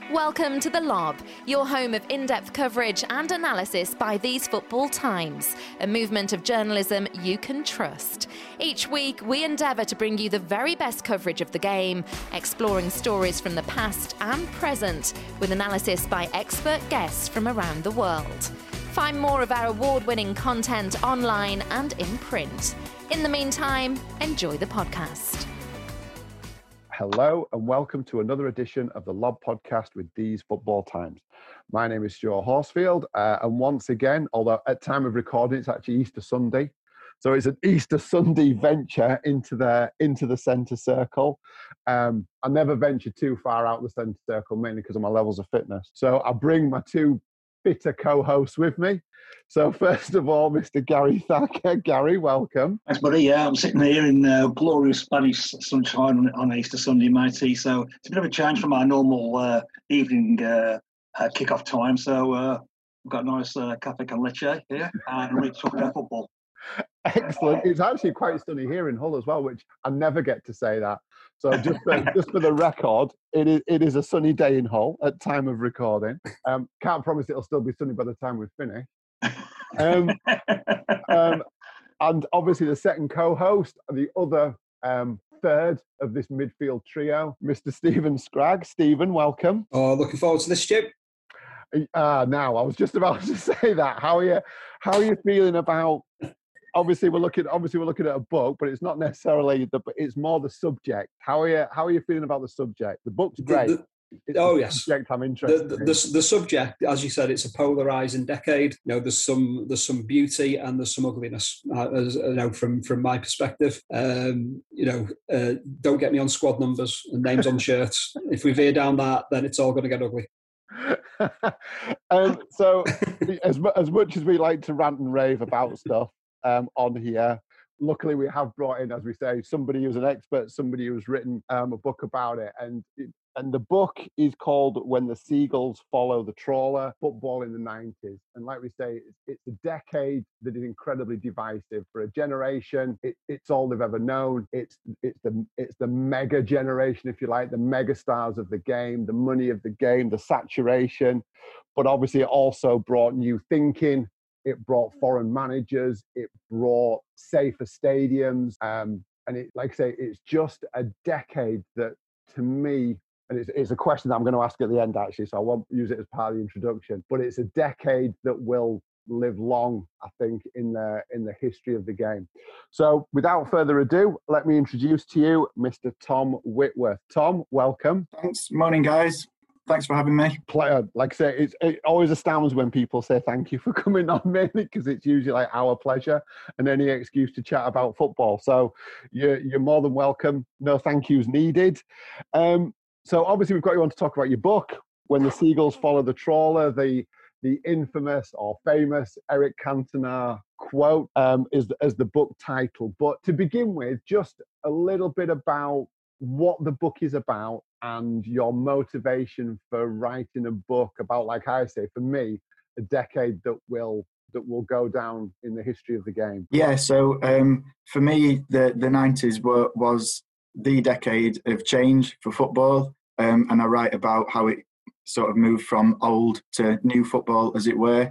Welcome to The Lob, your home of in-depth coverage and analysis by These Football Times, a movement of journalism you can trust. Each week, we endeavour to bring you the very best coverage of the game, exploring stories from the past and present, with analysis by expert guests from around the world. Find more of our award-winning content online and in print. In the meantime, enjoy the podcast. Hello and welcome to another edition of the Lob podcast with These Football Times. My name is Stuart Horsfield, and once again, although at time of recording it's actually Easter Sunday, so it's an Easter Sunday venture into the centre circle. I never venture too far out the centre circle, mainly because of my levels of fitness. So I bring my two fitter co-hosts with me. So first of all, Mr. Gary Thacker. Gary, welcome. Thanks, buddy. Yeah, I'm sitting here in glorious Spanish sunshine on Easter Sunday, matey. So it's a bit of a change from our normal evening kick-off time. So we've got a nice cafe con leche here and we're talking about football. Excellent. It's actually quite sunny here in Hull as well, which I never get to say that. So just for the record, it is a sunny day in Hull at time of recording. Can't promise it'll still be sunny by the time we've finished. And obviously the second co-host, the other third of this midfield trio, Mr. Stephen Scraggs. Stephen, welcome. Oh, looking forward to this, Stu. Now, I was just about to say that. How are you feeling about? Obviously, we're looking at a book, but it's not necessarily it's more the subject. How are you feeling about the subject? The book's great. Yes. Subject I'm interested in. The subject, as you said, it's a polarizing decade. You know, there's some beauty and there's some ugliness. As you know, from my perspective, don't get me on squad numbers and names on shirts. If we veer down that, then it's all going to get ugly. So, as much as we like to rant and rave about stuff on here, luckily we have brought in, as we say, somebody who's an expert, somebody who's written a book about it, and the book is called When the Seagulls Follow the Trawler, Football in the 90s. And like we say, it's a decade that is incredibly divisive for a generation. It's all they've ever known. It's the mega generation, if you like, the mega stars of the game, the money of the game, the saturation. But obviously it also brought new thinking. It brought foreign managers. It brought safer stadiums. And it, like I say, it's just a decade that, to me, and it's a question that I'm going to ask at the end, actually, so I won't use it as part of the introduction, but it's a decade that will live long, I think, in the history of the game. So without further ado, let me introduce to you Mr. Tom Whitworth. Tom, welcome. Thanks. Morning, guys. Thanks for having me. Like I say, it always astounds when people say thank you for coming on, mainly because it's usually like our pleasure and any excuse to chat about football. So you're more than welcome. No thank yous needed. So obviously we've got you on to talk about your book, When the Seagulls Follow the Trawler, the infamous or famous Eric Cantona quote as the book title. But to begin with, just a little bit about what the book is about and your motivation for writing a book about, like I say, for me, a decade that will go down in the history of the game. Yeah, so for me, the 90s was the decade of change for football, and I write about how it sort of moved from old to new football, as it were.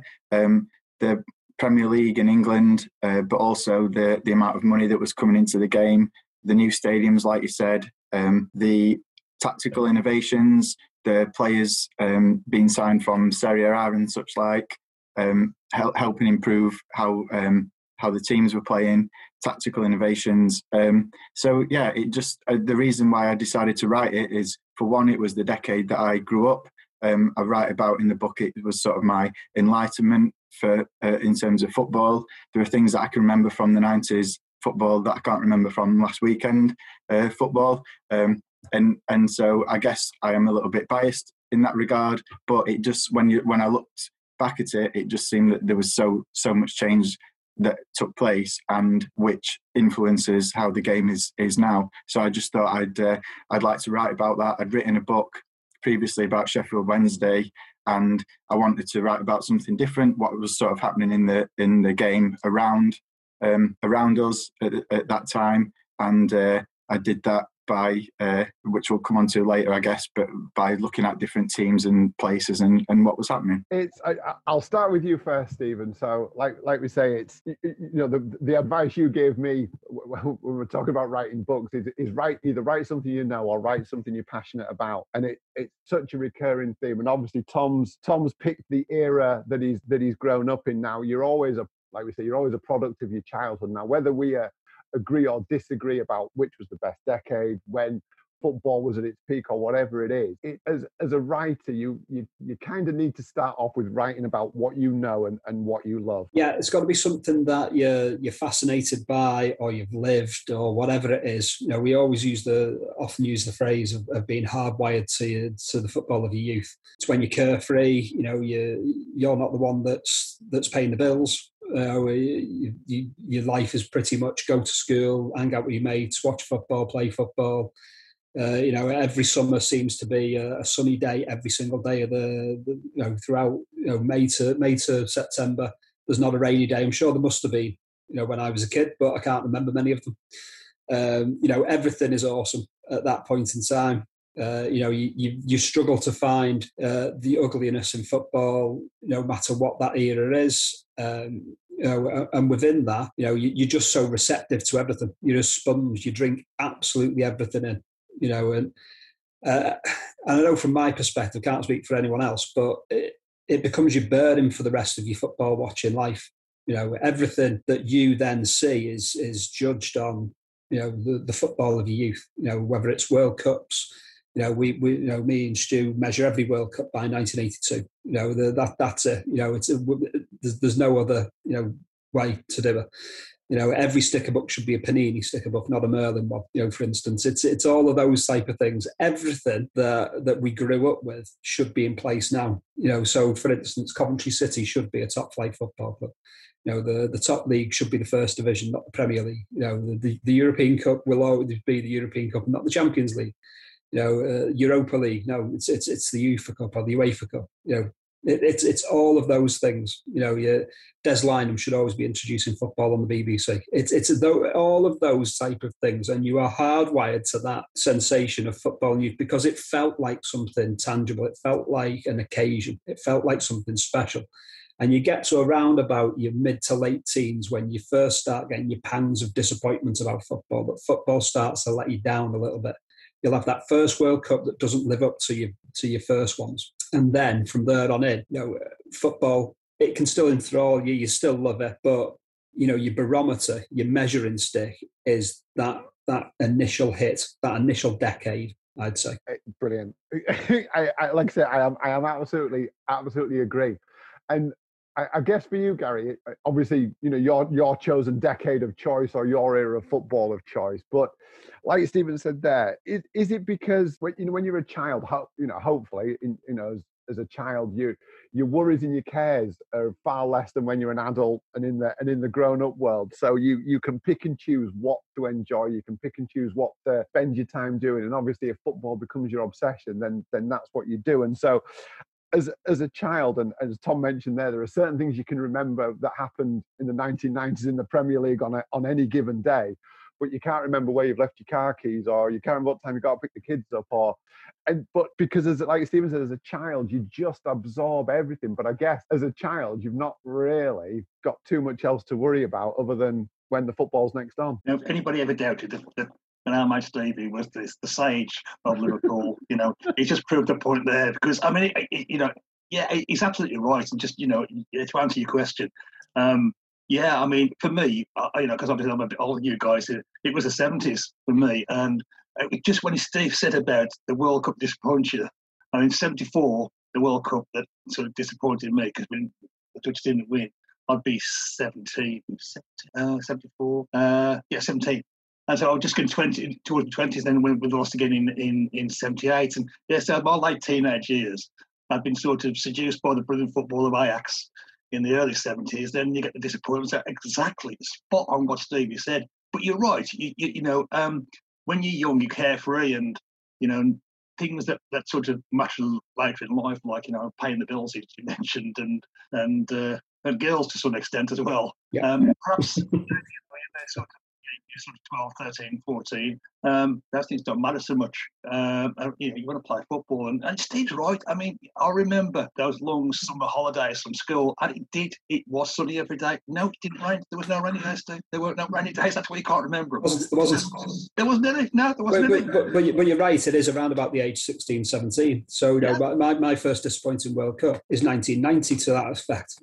The Premier League in England, but also the amount of money that was coming into the game, the new stadiums, like you said, the tactical innovations, the players being signed from Serie A and such like, helping improve how the teams were playing, tactical innovations. So yeah, it just the reason why I decided to write it is, for one, it was the decade that I grew up. I write about in the book, it was sort of my enlightenment for in terms of football. There are things that I can remember from the 90s football that I can't remember from last weekend football. And so I guess I am a little bit biased in that regard, but it just, when I looked back at it, it just seemed that there was so much change that took place, and which influences how the game is now. So I just thought I'd like to write about that. I'd written a book previously about Sheffield Wednesday, and I wanted to write about something different, what was sort of happening in the game around us at that time. And I did that by, which we'll come on to later, I guess, but by looking at different teams and places and what was happening? I'll start with you first, Stephen. So, like we say, it's the advice you gave me when we're talking about writing books is either write something you know or write something you're passionate about, and it's such a recurring theme. And obviously, Tom's picked the era that he's grown up in. Now, you're always you're always a product of your childhood. Now, whether we agree or disagree about which was the best decade, when football was at its peak or whatever it is, as a writer, you kind of need to start off with writing about what you know and what you love. Yeah, it's got to be something that you're fascinated by, or you've lived, or whatever it is. We always often use the phrase of being hardwired to the football of your youth. It's when you're carefree. You're not the one that's paying the bills. Your life is pretty much go to school, hang out with your mates, watch football, play football. Every summer seems to be a sunny day every single day of throughout May to September. There's not a rainy day. I'm sure there must have been when I was a kid, but I can't remember many of them. Everything is awesome at that point in time. You struggle to find the ugliness in football, no matter what that era is. And within that, you're just so receptive to everything. You're a sponge. You drink absolutely everything in. And I know from my perspective, can't speak for anyone else, but it becomes your burden for the rest of your football watching life. Everything that you then see is judged on, the football of your youth. Whether it's World Cups. We me and Stu measure every World Cup by 1982. That's it. There's no other way to do it. Every sticker book should be a Panini sticker book, not a Merlin one. For instance, it's all of those type of things. Everything that we grew up with should be in place now. So for instance, Coventry City should be a top flight football club. The top league should be the first division, not the Premier League. The European Cup will always be the European Cup, not the Champions League. Europa League. No, it's the UEFA Cup or the UEFA Cup. It's all of those things. Des Lynam should always be introducing football on the BBC. It's all of those type of things, and you are hardwired to that sensation of football news because it felt like something tangible. It felt like an occasion. It felt like something special. And you get to around about your mid to late teens when you first start getting your pangs of disappointment about football, that football starts to let you down a little bit. You'll have that first World Cup that doesn't live up to your first ones. And then from there on in, football, it can still enthrall you, you still love it, but, your barometer, your measuring stick is that initial hit, that initial decade, I'd say. Brilliant. I like I say, I am absolutely agree. And I guess for you, Gary, obviously, your chosen decade of choice or your era of football of choice. But like Stephen said there, is it because when you're a child, hopefully, as a child, your worries and your cares are far less than when you're an adult and in the grown-up world. So you can pick and choose what to enjoy. You can pick and choose what to spend your time doing. And obviously, if football becomes your obsession, then that's what you do. And so, as a child, and as Tom mentioned there are certain things you can remember that happened in the 1990s in the Premier League on any given day, but you can't remember where you've left your car keys, or you can't remember what time you got to pick the kids up, but because like Stephen said, as a child, you just absorb everything. But I guess as a child, you've not really got too much else to worry about other than when the football's next on. If anybody ever doubted that when our mate Stevie was the sage of Liverpool, he just proved the point there. Because he's absolutely right. And just to answer your question, for me, because obviously I'm a bit older than you guys, it was the 70s for me, and just when Steve said about the World Cup disappoints you, 74, the World Cup that sort of disappointed me because the Dutch didn't win. I'd be 17, 74, 17. And so I was just going towards the 20s, then we lost again in 78. And so my late teenage years, I'd been sort of seduced by the brilliant football of Ajax in the early 70s. Then you get the disappointment. So exactly, spot on what Stevie said. But you're right. When you're young, you're carefree, and things that sort of matter later in life, like paying the bills, as you mentioned, and girls to some extent as well. Yeah. Perhaps. Sort of you're sort of 12, 13, 14, those things don't matter so much. You want to play football. And Steve's right. I mean, I remember those long summer holidays from school, and it was sunny every day. No, it didn't rain. There was no rainy days, Steve. There weren't no rainy days. That's why you can't remember them. There wasn't any. No, there wasn't any. But you're right. It is around about the age 16, 17. So, my first disappointing World Cup is 1990 to that effect.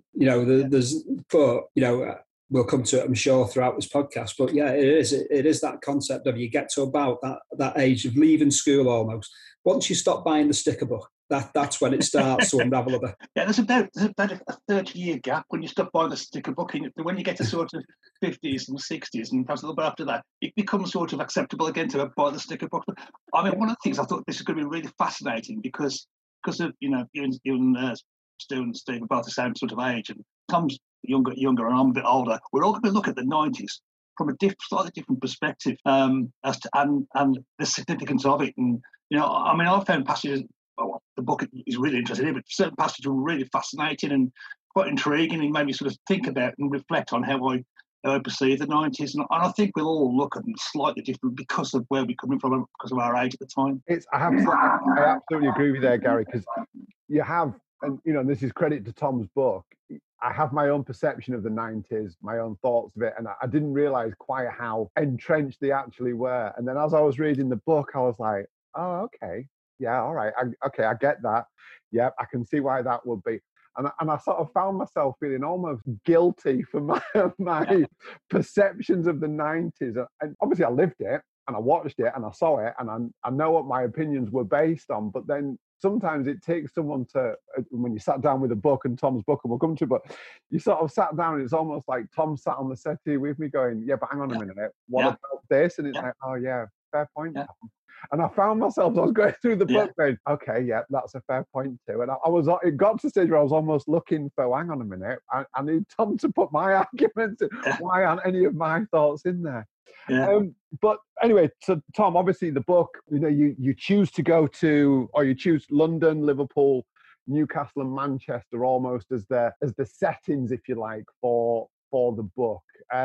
We'll come to it, I'm sure, throughout this podcast. But yeah, it is that concept of you get to about that age of leaving school almost. Once you stop buying the sticker book, that's when it starts to unravel a bit. Yeah, there's about a 30-year gap when you stop buying the sticker book. When you get to sort of 50s and 60s, and perhaps a little bit after that, it becomes sort of acceptable again to buy the sticker book. I mean, one of the things I thought this is going to be really fascinating because of you and Stu and Steve are both the same sort of age, and Tom's younger and I'm a bit older. We're all going to look at the 90s from a slightly different perspective as to and the significance of it. And I mean, I found passages. Well, the book is really interesting in, but certain passages were really fascinating and quite intriguing, and made me sort of think about and reflect on how I perceive the 90s. And I think we'll all look at them slightly different because of where we're coming from, because of our age at the time. I absolutely agree with you there, Gary, because you have, and this is credit to Tom's book. I have my own perception of the 90s, my own thoughts of it, and I didn't realise quite how entrenched they actually were. And then as I was reading the book, I was like, oh, okay, yeah, all right, I get that. Yeah, I can see why that would be. And I sort of found myself feeling almost guilty for my perceptions of the 90s. And obviously I lived it, and I watched it, and I saw it, and I know what my opinions were based on, but then sometimes it takes someone to, when you sat down with a book, and Tom's book, and we'll come to it, but you sort of sat down and it's almost like Tom sat on the settee with me going, yeah, but hang on a minute, what about this? And it's like, oh yeah, fair point. Yeah. And I found myself, as I was going through the book, going, okay, yeah, that's a fair point too. And it got to the stage where I was almost looking for, hang on a minute, I need Tom to put my arguments in. Why aren't any of my thoughts in there? Yeah. But anyway, so Tom, obviously the book, you choose to go to, or you choose London, Liverpool, Newcastle and Manchester almost as the settings, if you like, for the book.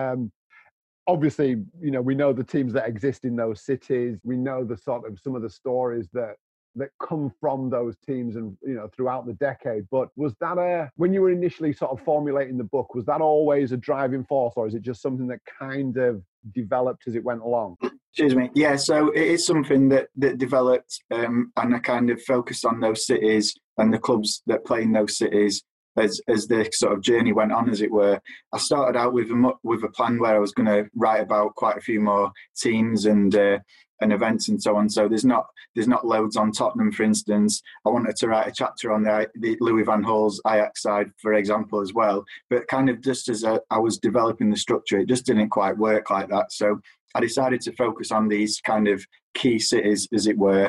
Obviously, we know the teams that exist in those cities. We know the sort of some of the stories that come from those teams and, throughout the decade. But was that when you were initially sort of formulating the book, was that always a driving force, or is it just something that kind of developed as it went along? Excuse me. Yeah, so it is something that developed, and I kind of focused on those cities and the clubs that play in those cities as the sort of journey went on, as it were. I started out with a plan where I was going to write about quite a few more teams and events and so on. So there's not loads on Tottenham, for instance. I wanted to write a chapter on the Louis van Gaal's Ajax side, for example, as well. But kind of just as I was developing the structure, it just didn't quite work like that. So I decided to focus on these kind of key cities, as it were,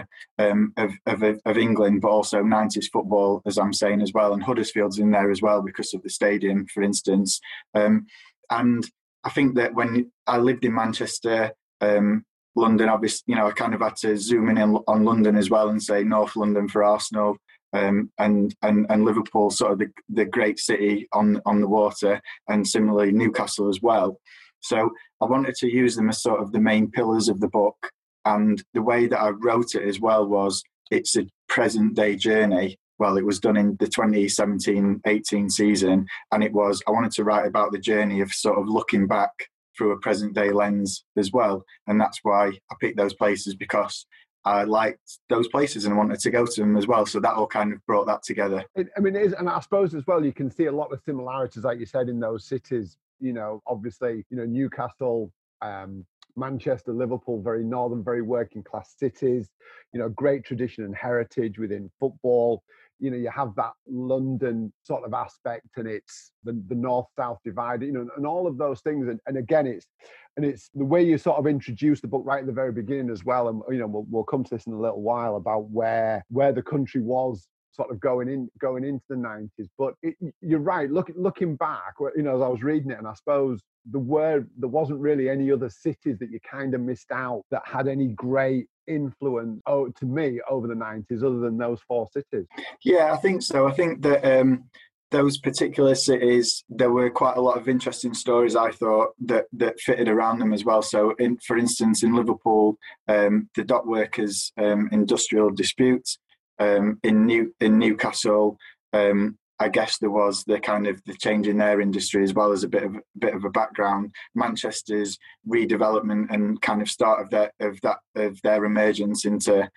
of England, but also 90s football, as I'm saying as well. And Huddersfield's in there as well because of the stadium, for instance. And I think that when I lived in Manchester, London, obviously, I kind of had to zoom in on London as well and say North London for Arsenal, and Liverpool, sort of the great city on the water, and similarly Newcastle as well. So I wanted to use them as sort of the main pillars of the book. And the way that I wrote it as well was it's a present day journey. Well, it was done in the 2017-18 season. And I wanted to write about the journey of sort of looking back through a present day lens as well. And that's why I picked those places, because I liked those places and wanted to go to them as well. So that all kind of brought that together. It is, and I suppose as well, you can see a lot of similarities, like you said, in those cities. Obviously, Newcastle, Manchester, Liverpool, very northern, very working class cities, great tradition and heritage within football. You have that London sort of aspect, and it's the north-south divide, and all of those things. And again, it's the way you sort of introduce the book right at the very beginning as well. And, we'll come to this in a little while about where the country was sort of going into the 90s. But you're right, looking back, as I was reading it, and I suppose there wasn't really any other cities that you kind of missed out that had any great influence to me over the 90s other than those four cities. Yeah, I think so. I think that those particular cities, there were quite a lot of interesting stories, I thought, that fitted around them as well. So, for instance, in Liverpool, the dock workers' industrial disputes. In Newcastle, I guess there was the kind of the change in their industry as well as a bit of a background. Manchester's redevelopment and kind of start of their emergence into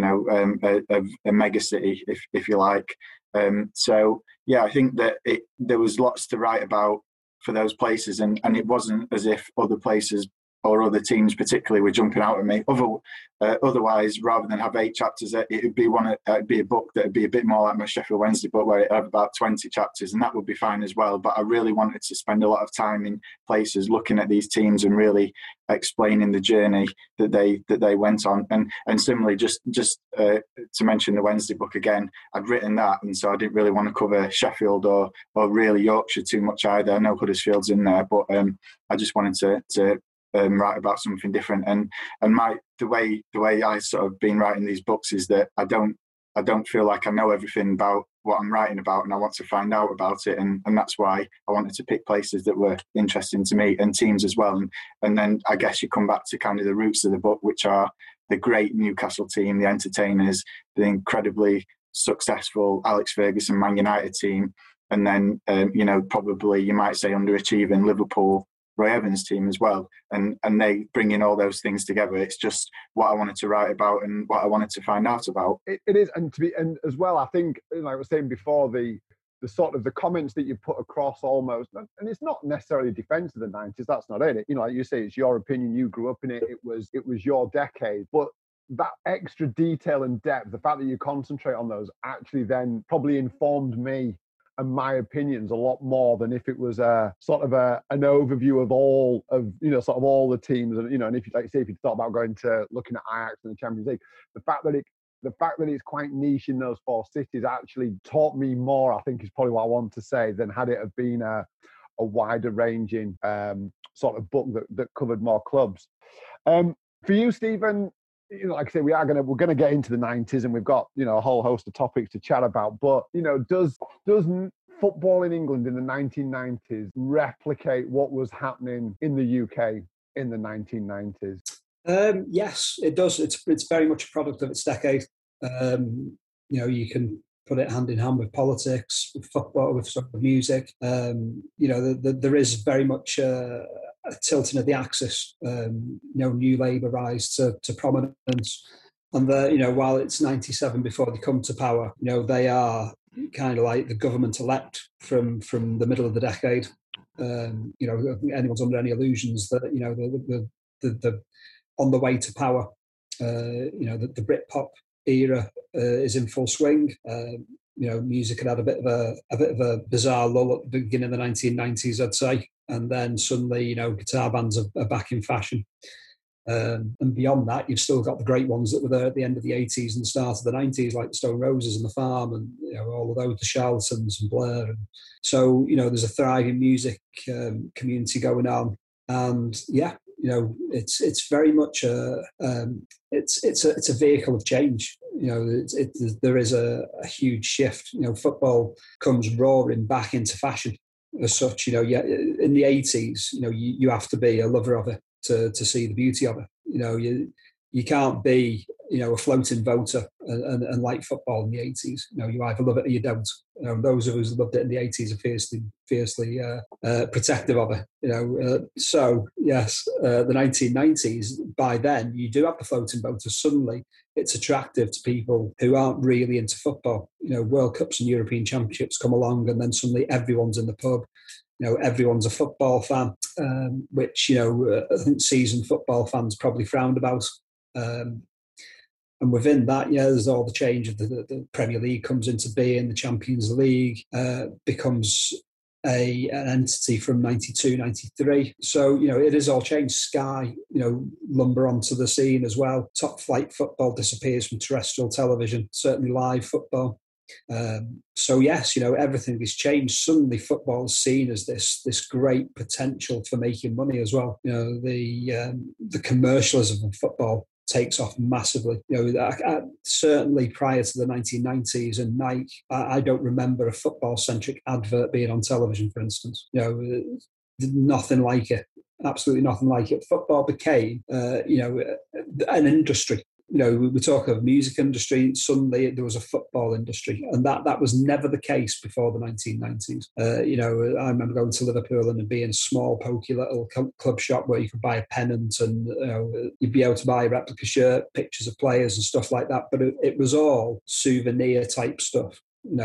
a mega city, if you like. So yeah, I think that there was lots to write about for those places, and it wasn't as if other places or other teams particularly were jumping out at me. Otherwise, rather than have 8 chapters, it'd be a book that would be a bit more like my Sheffield Wednesday book, where it had about 20 chapters, and that would be fine as well. But I really wanted to spend a lot of time in places looking at these teams and really explaining the journey that they went on. And similarly, just to mention the Wednesday book again, I'd written that, and so I didn't really want to cover Sheffield or really Yorkshire too much either. I know Huddersfield's in there, but I just wanted to write about something different, and the way I sort of been writing these books is that I don't feel like I know everything about what I'm writing about, and I want to find out about it, and that's why I wanted to pick places that were interesting to me and teams as well, and then I guess you come back to kind of the roots of the book, which are the great Newcastle team, the entertainers, the incredibly successful Alex Ferguson Man United team, and then probably you might say underachieving Liverpool Roy Evans team as well, and they bring in all those things together. It's just what I wanted to write about and what I wanted to find out about. It is, and as well, I think, like I was saying before, the sort of the comments that you put across almost, and it's not necessarily defense of the 90s. That's not it. Like you say, it's your opinion. You grew up in it. It was your decade, but that extra detail and depth, the fact that you concentrate on those, actually then probably informed me and my opinions a lot more than if it was a sort of an overview of all of sort of all the teams, and and if you thought about looking at Ajax and the Champions League, the fact that it's quite niche in those 4 cities actually taught me more, I think, is probably what I want to say, than had it have been a wider ranging sort of book that covered more clubs. For you, Stephen, like I say, we're going to get into the 90s, and we've got a whole host of topics to chat about. But does football in England in the 1990s replicate what was happening in the UK in the 1990s? Yes, it does. It's very much a product of its decade. You can put it hand in hand with politics, with football, with sort of music. There is very much a tilting of the axis. New Labour rise to prominence, and while it's 97 before they come to power, they are kind of like the government elect from the middle of the decade. I don't think anyone's under any illusions that the on the way to power. The Britpop era is in full swing. Music had a bit of a bizarre lull at the beginning of the 1990s, I'd say, and then suddenly, guitar bands are back in fashion. And beyond that, you've still got the great ones that were there at the end of the 80s and the start of the 90s, like the Stone Roses and the Farm, and all of those, the Charlatans and Blur. And so, there's a thriving music community going on, and yeah. It's very much it's a vehicle of change. There is a huge shift. Football comes roaring back into fashion as such. In the 80s, you have to be a lover of it to see the beauty of it. You can't be a floating voter and like football in the 80s. You either love it or you don't. Those of us who loved it in the 80s are fiercely protective of it. So yes, the 1990s, by then you do have the floating voter. Suddenly it's attractive to people who aren't really into football. World Cups and European Championships come along, and then suddenly everyone's in the pub. Everyone's a football fan, which I think seasoned football fans probably frowned about. And within that, there's all the change of the Premier League comes into being. The Champions League becomes an entity from 92, 93. So, it is all changed. Sky, lumber onto the scene as well. Top flight football disappears from terrestrial television, certainly live football. So yes, everything has changed. Suddenly football is seen as this great potential for making money as well. The commercialism of football takes off massively. Certainly prior to the 1990s and Nike, I don't remember a football-centric advert being on television, for instance. Nothing like it. Absolutely nothing like it. Football became, an industry. We talk of music industry. Suddenly, there was a football industry, and that was never the case before the 1990s. I remember going to Liverpool and being a small, pokey little club shop where you could buy a pennant, and you'd be able to buy a replica shirt, pictures of players, and stuff like that. But it was all souvenir type stuff.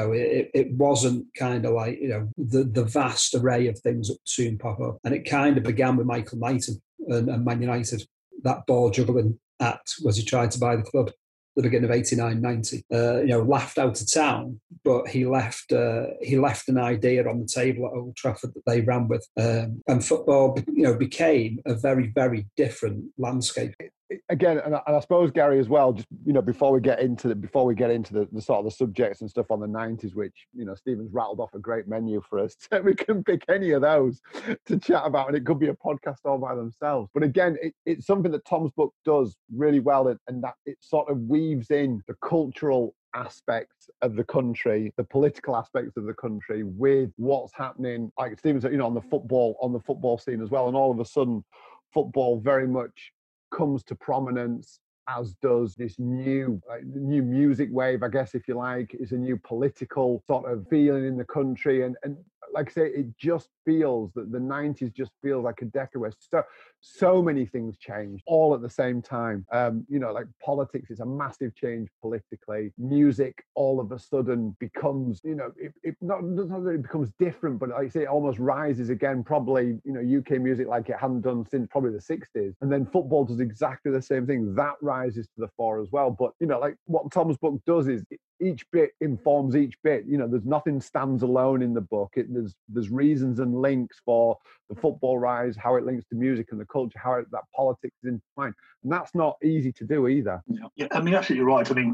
It wasn't kind of like the vast array of things that would soon pop up, and it kind of began with Michael Knighton and Man United. That ball juggling act was he tried to buy the club at the beginning of 89-90. Laughed out of town, but he left an idea on the table at Old Trafford that they ran with, and football became a very, very different landscape. Again, and I suppose, Gary, as well, just before we get into the sort of the subjects and stuff on the 90s, which Stephen's rattled off a great menu for us, so we can pick any of those to chat about, and it could be a podcast all by themselves. But again, it's something that Tom's book does really well, and that it sort of weaves in the cultural aspects of the country, the political aspects of the country, with what's happening, like Stephen said, on the football scene as well. And all of a sudden, football very much comes to prominence, as does this new music wave, I guess, if you like. It's a new political sort of feeling in the country, and like I say, it just feels that the 90s just feels like a decade where so many things changed all at the same time. Like politics is a massive change politically. Music all of a sudden becomes, it not really becomes different, but like I say, it almost rises again, probably, UK music like it hadn't done since probably the 60s. And then football does exactly the same thing. That rises to the fore as well. But, like what Tom's book does is each bit informs each bit. There's nothing stands alone in the book. There's reasons and links for the football rise, how it links to music and the culture, how that politics is intertwined. And that's not easy to do either. Yeah, I mean, absolutely right. I mean,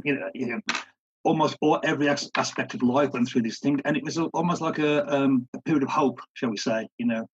almost every aspect of life went through this thing, and it was almost like a period of hope, shall we say?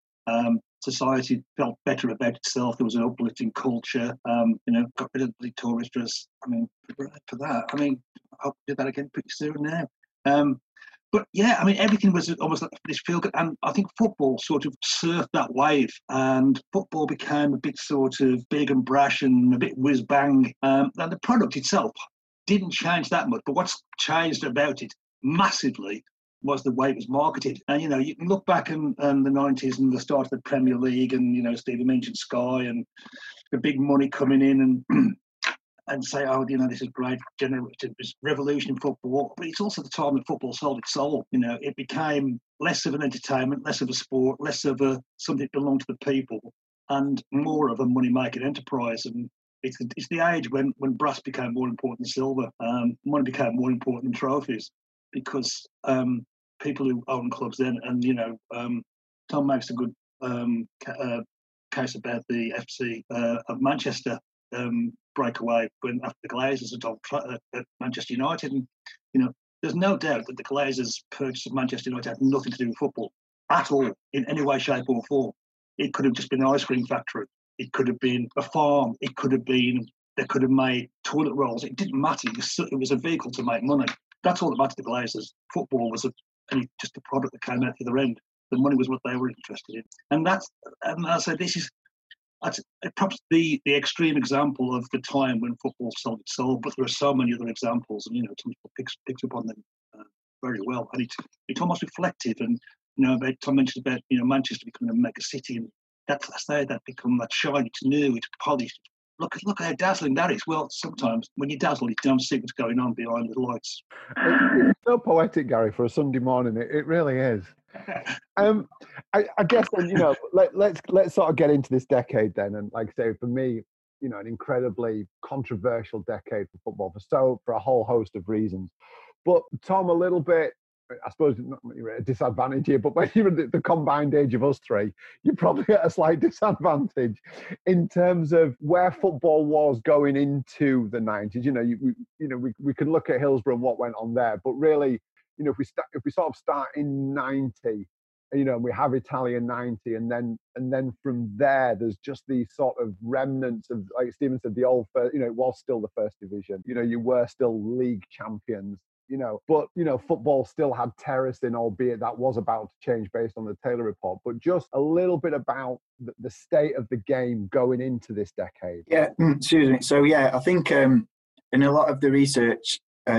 Society felt better about itself. There was an uplifting culture. Got rid of the tourist dress. I mean, for that, I mean, I hope to do that again pretty soon now. But yeah, I mean, everything was almost like this feel good, and I think football sort of surfed that wave, and football became a bit sort of big and brash and a bit whiz bang. And the product itself didn't change that much, but what's changed about it massively was the way it was marketed. And you can look back in the 90s and the start of the Premier League, and Stephen mentioned Sky and the big money coming in, and say, oh, this is great, generated this revolution in football. But it's also the time that football sold its soul. It became less of an entertainment, less of a sport, less of something that belonged to the people, and more of a money-making enterprise. And it's the age when brass became more important than silver. Money became more important than trophies, because people who own clubs then, and Tom makes a good case about the FC of Manchester breakaway after the Glazers at Manchester United, and there's no doubt that the Glazers' purchase of Manchester United had nothing to do with football at all, in any way, shape, or form. It could have just been an ice cream factory. It could have been a farm. They could have made toilet rolls. It didn't matter. It was a vehicle to make money. That's all that mattered to the Glazers. Football was just a product that came out the other end. The money was what they were interested in, and I said, this is. That's perhaps the extreme example of the time when football sold its soul, but there are so many other examples, and Tom picks up on them very well, and it's almost reflective. And Tom mentioned about Manchester becoming a mega city, and that's that become that shiny, it's new, it's polished. Look how dazzling that is. Well, sometimes when you dazzle, you don't see what's going on behind the lights. It's so poetic, Gary, for a Sunday morning. It really is. I guess then, let's sort of get into this decade then, and like I say, for me, an incredibly controversial decade for football for a whole host of reasons. But Tom, a little bit, I suppose, not you're at a disadvantage here, but when you're at the combined age of us three, you're probably at a slight disadvantage in terms of where football was going into the 90s. We can look at Hillsborough and what went on there, but really, if we sort of start in 90, you know, we have Italian 90, and then from there, there's just these sort of remnants of, like Stephen said, the old first, you know, it was still the first division. You know, you were still league champions. You know, but, you know, football still had terrace in, albeit that was about to change based on the Taylor report. But just a little bit about the state of the game going into this decade. Yeah, excuse me. So, yeah, I think in a lot of the research,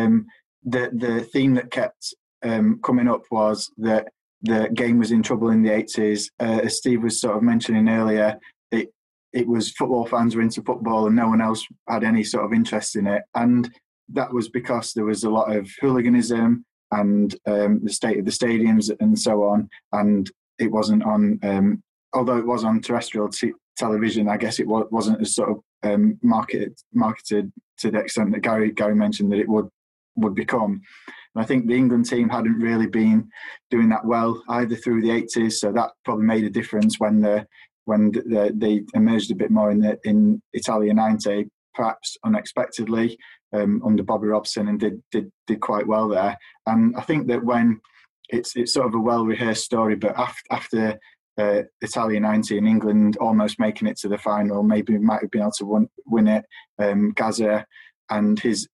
the theme that kept coming up was that the game was in trouble in the 80s. As Steve was sort of mentioning earlier, it was football fans were into football and no one else had any sort of interest in it. And that was because there was a lot of hooliganism and the state of the stadiums and so on. And it wasn't on, although it was on terrestrial television, I guess it wasn't as sort of marketed to the extent that Gary mentioned that it would become. And I think the England team hadn't really been doing that well either through the 80s. So that probably made a difference when they emerged a bit more in Italia 90, perhaps unexpectedly. Under Bobby Robson, and did quite well there. And I think that when it's sort of a well-rehearsed story, but after Italia 90 and England almost making it to the final, maybe might have been able to win it, Gazza and his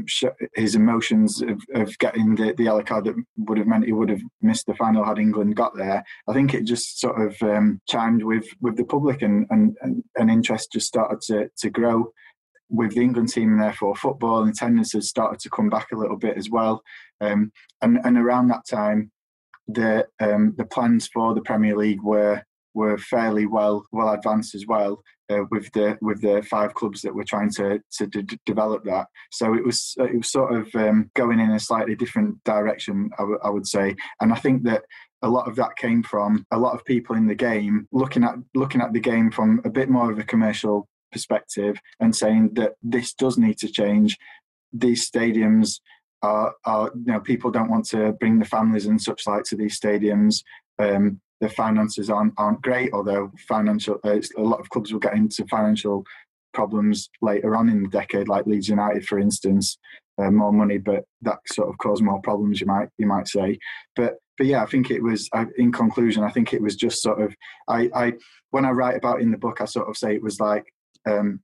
emotions of getting the yellow card that would have meant he would have missed the final had England got there. I think it just sort of chimed with the public, and interest just started to grow with the England team, and therefore football and attendance has started to come back a little bit as well. And around that time, the plans for the Premier League were fairly well advanced as well, with the 5 clubs that were trying to develop that. So it was sort of going in a slightly different direction, I would say. And I think that a lot of that came from a lot of people in the game looking at the game from a bit more of a commercial perspective and saying that this does need to change. These stadiums are people don't want to bring the families and such like to these stadiums. The finances aren't great, although a lot of clubs will get into financial problems later on in the decade, like Leeds United, for instance. More money, but that sort of caused more problems, you might say. But yeah, I think it was. In conclusion, I think it was just sort of. When I write about it in the book, I sort of say it was like a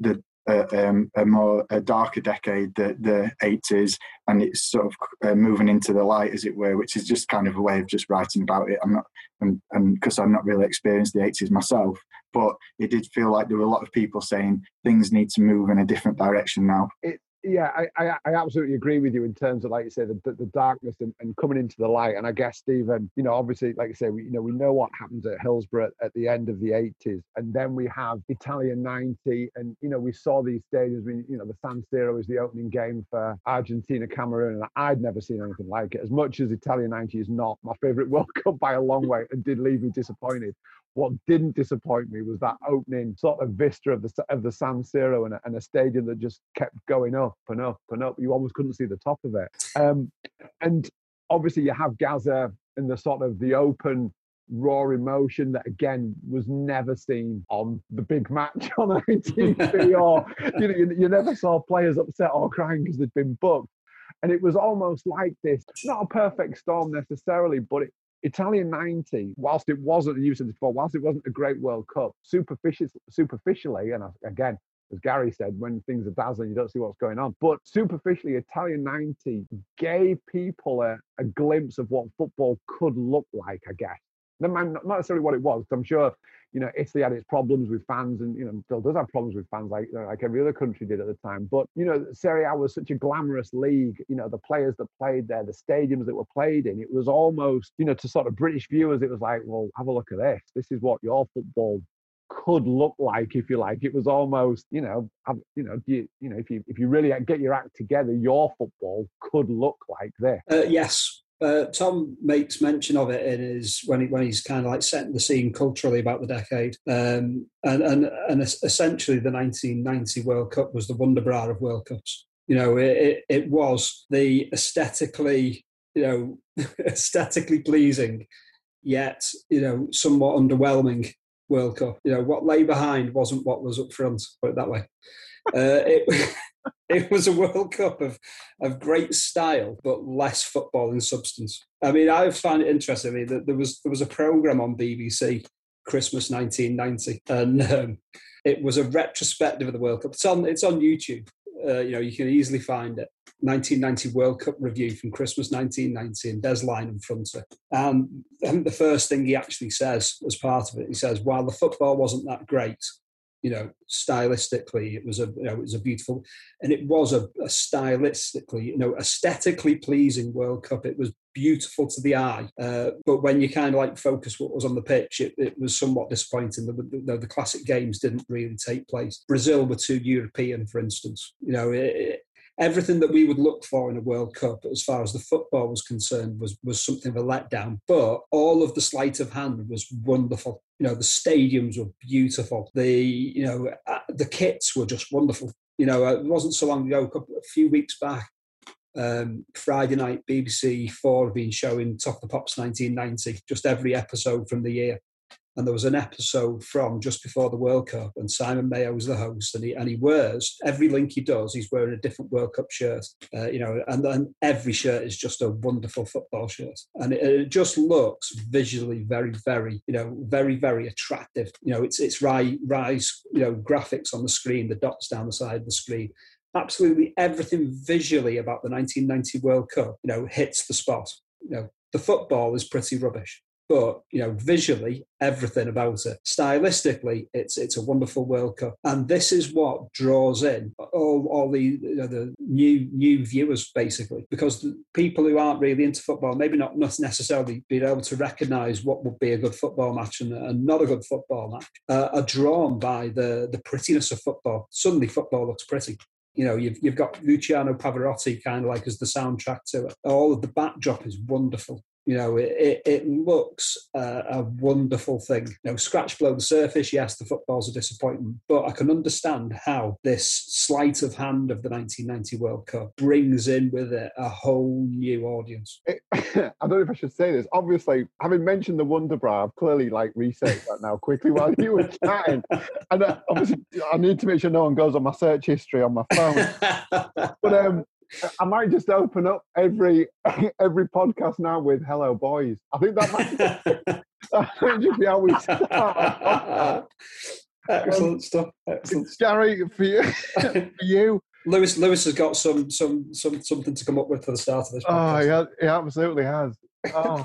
darker decade, the 80s, and it's sort of moving into the light, as it were, which is just kind of a way of just writing about it. I'm not, and because I've not really experienced the 80s myself, but it did feel like there were a lot of people saying things need to move in a different direction now. Yeah, I absolutely agree with you in terms of, like you say, the darkness and coming into the light. And I guess, Stephen, you know, obviously, like you say, we know what happens at Hillsborough at the end of the 80s, and then we have Italia 90, and you know, we saw these stadiums. The San Siro was the opening game for Argentina Cameroon, and I'd never seen anything like it. As much as Italia 90 is not my favourite World Cup by a long way, and did leave me disappointed. What didn't disappoint me was that opening sort of vista of the San Siro and a stadium that just kept going up and up and up. You almost couldn't see the top of it. And obviously you have Gazza and the sort of the open, raw emotion that again was never seen on the big match on ITV, or you never saw players upset or crying because they'd been booked. And it was almost like this, not a perfect storm necessarily, but Italia 90, whilst it wasn't, you said before, whilst it wasn't a great World Cup, superficially, and again, as Gary said, when things are dazzling, you don't see what's going on. But superficially, Italia 90 gave people a glimpse of what football could look like, I guess. Not necessarily what it was, because I'm sure, Italy had its problems with fans, and, still does have problems with fans like every other country did at the time. But, Serie A was such a glamorous league, the players that played there, the stadiums that were played in, it was almost, to sort of British viewers, it was like, well, have a look at this. This is what your football could look like, if you like. It was almost, if you really get your act together, your football could look like this. Yes. Tom makes mention of it in his when he's kind of like setting the scene culturally about the decade, and essentially the 1990 World Cup was the Wonderbra of World Cups. It was the aesthetically pleasing, yet somewhat underwhelming World Cup. What lay behind wasn't what was up front. Put it that way. It was a World Cup of great style, but less football in substance. I mean, I found it interesting. I mean, that there was a programme on BBC, Christmas 1990, and it was a retrospective of the World Cup. It's on YouTube. You can easily find it. 1990 World Cup review from Christmas 1990, and Des Lynam fronts it. And I think the first thing he actually says as part of it, he says, while the football wasn't that great, stylistically, it was a beautiful, and it was a stylistically, aesthetically pleasing World Cup. It was beautiful to the eye, but when you kind of like focus what was on the pitch, it was somewhat disappointing. The classic games didn't really take place. Brazil were too European, for instance. Everything that we would look for in a World Cup, as far as the football was concerned, was something of a letdown. But all of the sleight of hand was wonderful. The stadiums were beautiful. The kits were just wonderful. It wasn't so long ago, a few weeks back, Friday night, BBC 4 have been showing Top of the Pops 1990, just every episode from the year. And there was an episode from just before the World Cup, and Simon Mayo was the host, and he wears, every link he does, he's wearing a different World Cup shirt, and then every shirt is just a wonderful football shirt. And it just looks visually very, very, very, very attractive. It's rise, graphics on the screen, the dots down the side of the screen. Absolutely everything visually about the 1990 World Cup, hits the spot. The football is pretty rubbish. But, visually, everything about it. Stylistically, it's a wonderful World Cup. And this is what draws in all the the new viewers, basically. Because the people who aren't really into football, maybe not necessarily being able to recognise what would be a good football match and not a good football match, are drawn by the prettiness of football. Suddenly, football looks pretty. You've got Luciano Pavarotti kind of like as the soundtrack to it. All of the backdrop is wonderful. It looks a wonderful thing. Scratch below the surface, yes, the football's a disappointment, but I can understand how this sleight of hand of the 1990 World Cup brings in with it a whole new audience. I don't know if I should say this. Obviously, having mentioned the Wonder Bra, I've clearly researched that now quickly while you were chatting. And obviously, I need to make sure no one goes on my search history on my phone. But I might just open up every podcast now with "Hello, boys." I think that might just be how we start. Excellent stuff. Gary, for you, Lewis has got something to come up with for the start of this podcast. Oh, he absolutely has. Oh,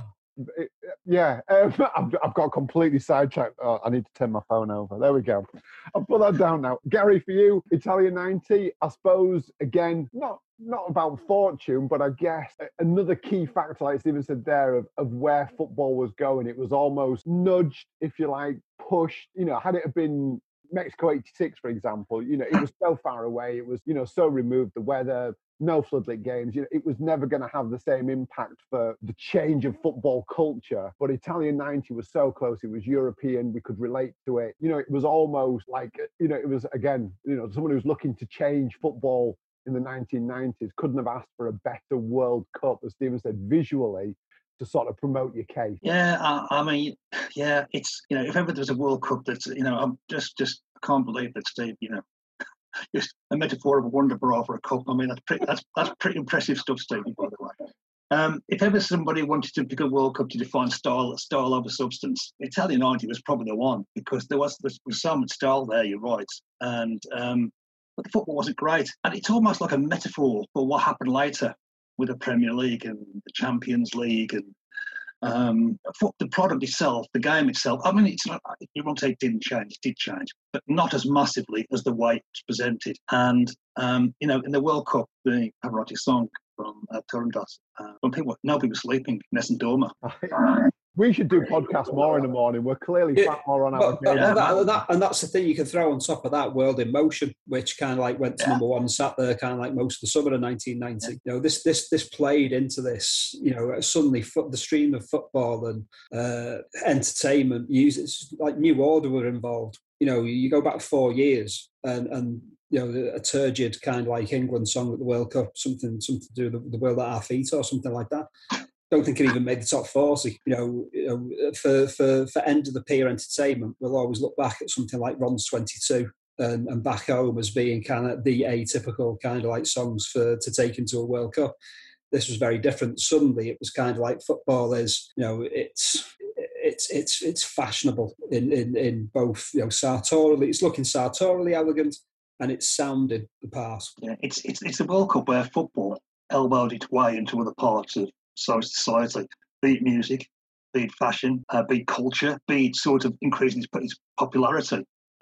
I've got completely sidetracked. Oh, I need to turn my phone over. There we go. I'll put that down now. Gary, for you, Italia 90, I suppose, again, not about fortune, but I guess another key factor, like Stephen said there, of where football was going. It was almost nudged, if you like, pushed. Had it have been Mexico 86, for example, it was so far away. It was, so removed, the weather, no floodlit games. It was never going to have the same impact for the change of football culture. But Italia 90 was so close. It was European. We could relate to it. It was almost like, it was, again, someone who's looking to change football in the 1990s couldn't have asked for a better World Cup, as Stephen said, visually, to sort of promote your case. Yeah, I mean, it's, if ever there's a World Cup that's, I'm just I can't believe that, Steve, just a metaphor of a Wonder Bra for a cup. I mean, that's pretty impressive stuff, Stevie, by the way. If ever somebody wanted to pick a World Cup to define style over substance, Italia 90 was probably the one, because there was so much style there, you're right. And but the football wasn't great. And it's almost like a metaphor for what happened later with the Premier League and the Champions League and the product itself, the game itself. I mean, it's not, you won't say it didn't change, it did change, but not as massively as the way it's presented. And, in the World Cup, the Pavarotti song from Turandot, when nobody was sleeping, Nessun Dorma. We should do podcasts more in the morning. We're clearly far more on our game. And that's the thing you can throw on top of that, World in Motion, which kind of like went to number one, sat there kind of like most of the summer of 1990. This played into this, suddenly the stream of football and entertainment, it's like New Order were involved. You go back 4 years and a turgid kind of like England song at the World Cup, something to do with the world at our feet or something like that. Don't think it even made the top 40. For end of the pier entertainment, we'll always look back at something like Ron's 22, and back home as being kind of the atypical kind of like songs to take into a World Cup. This was very different. Suddenly, it was kind of like football is, it's fashionable in both, sartorially. It's looking sartorially elegant, and it's sounding the part. Yeah, it's a World Cup where football elbowed its way into other parts of society, be it music, be it fashion, be it culture, be it sort of increasing its popularity.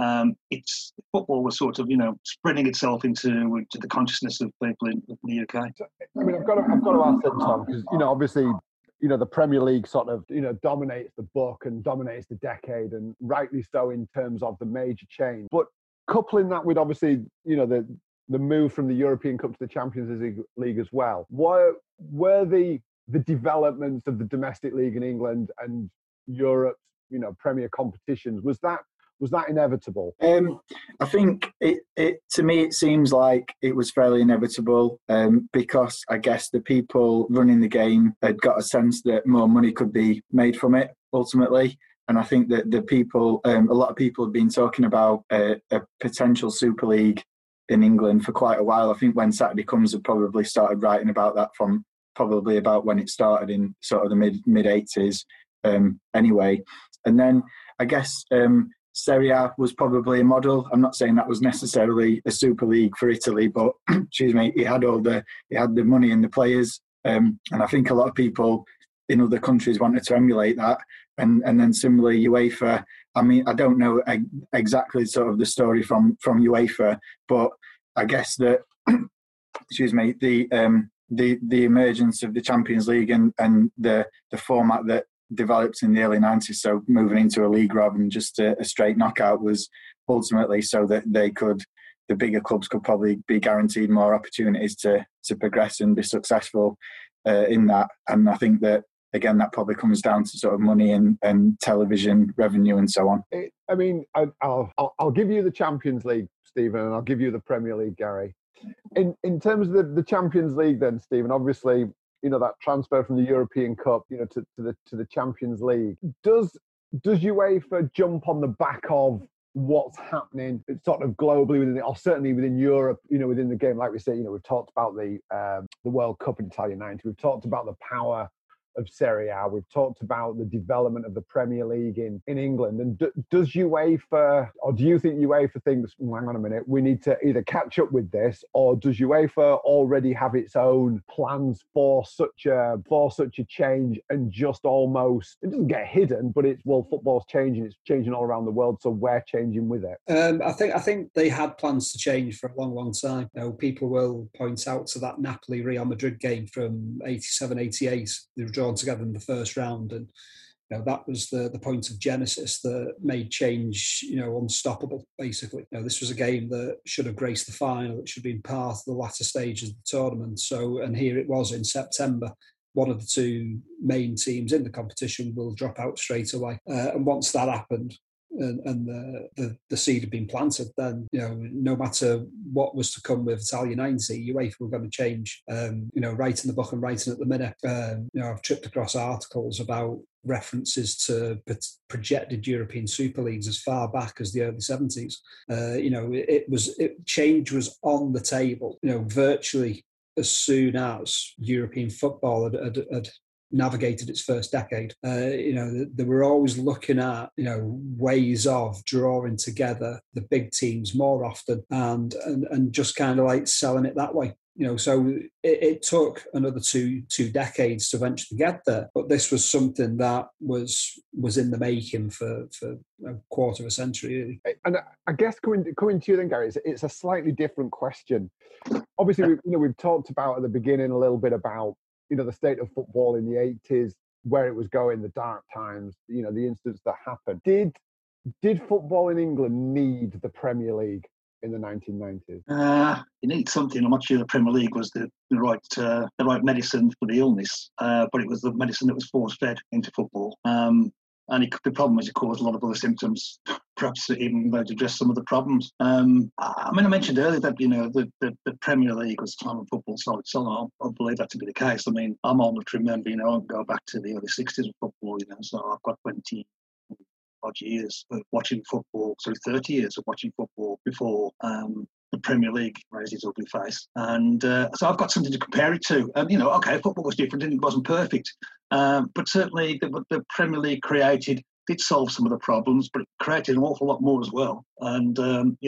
It's football was sort of spreading itself into the consciousness of people in the UK. I mean, I've got to ask then, Tom, because obviously the Premier League sort of dominates the book and dominates the decade, and rightly so in terms of the major change. But coupling that with obviously the move from the European Cup to the Champions League as well, were the developments of the domestic league in England and Europe's Premier competitions, was that inevitable? I think it to me it seems like it was fairly inevitable, because I guess the people running the game had got a sense that more money could be made from it ultimately. And I think that the people, a lot of people have been talking about a potential Super League in England for quite a while. I think When Saturday Comes had probably started writing about that from probably about when it started in sort of the mid 80s anyway. And then I guess Serie A was probably a model. I'm not saying that was necessarily a Super League for Italy, but excuse me, it had the money and the players, and I think a lot of people in other countries wanted to emulate that. And then similarly, UEFA. I mean, I don't know exactly sort of the story from UEFA, but I guess that excuse me, the emergence of the Champions League and the format that developed in the early 90s, so moving into a league rather than just a straight knockout, was ultimately so that the bigger clubs could probably be guaranteed more opportunities to progress and be successful in that. And I think that, again, that probably comes down to sort of money and television revenue and so on. I'll give you the Champions League, Stephen, and I'll give you the Premier League, Gary. In terms of the Champions League then, Stephen, obviously, that transfer from the European Cup, to the Champions League. Does UEFA jump on the back of what's happening sort of globally within it, or certainly within Europe, within the game? Like we say, we've talked about the World Cup in Italia 90. We've talked about the power of Serie A. We've talked about the development of the Premier League in England. And does UEFA, or do you think UEFA thinks, hang on a minute, we need to either catch up with this, or does UEFA already have its own plans for such a change, and just almost, it doesn't get hidden, but football's changing, it's changing all around the world, so we're changing with it? I think they had plans to change for a long, long time. People will point out to that Napoli-Real Madrid game from 87-88. They were drawn together in the first round, and that was the point of genesis that made change unstoppable, basically. This was a game that should have graced the final. It should have been part of the latter stages of the tournament. And here it was in September. One of the two main teams in the competition will drop out straight away, and once that happened and the seed had been planted, then no matter what was to come with Italia 90, UEFA were going to change. Writing the book and writing at the minute, I've tripped across articles about references to projected European Super Leagues as far back as the early 70s. Change was on the table, virtually as soon as European football had navigated its first decade. They were always looking at ways of drawing together the big teams more often and just kind of like selling it that way. So it took another two decades to eventually get there, but this was something that was in the making for a quarter of a century, really. And I guess coming to you then, Gary, it's a slightly different question. Obviously, we've talked about at the beginning a little bit about the state of football in the 80s, where it was going, the dark times, the incidents that happened. Did football in England need the Premier League in the 1990s? You need something. I'm not sure the Premier League was the right medicine for the illness, but it was the medicine that was force-fed into football. And the problem is it caused a lot of other symptoms, perhaps even to address some of the problems. I mentioned earlier that, the Premier League was time of football started, so I believe that to be the case. I mean, I'm old enough to remember, I go back to the early 60s of football, so I've got 25 odd years of watching football, 30 years of watching football before the Premier League raised its ugly face. And so I've got something to compare it to. And, okay, football was different and it wasn't perfect. But certainly the Premier League did solve some of the problems, but it created an awful lot more as well. And,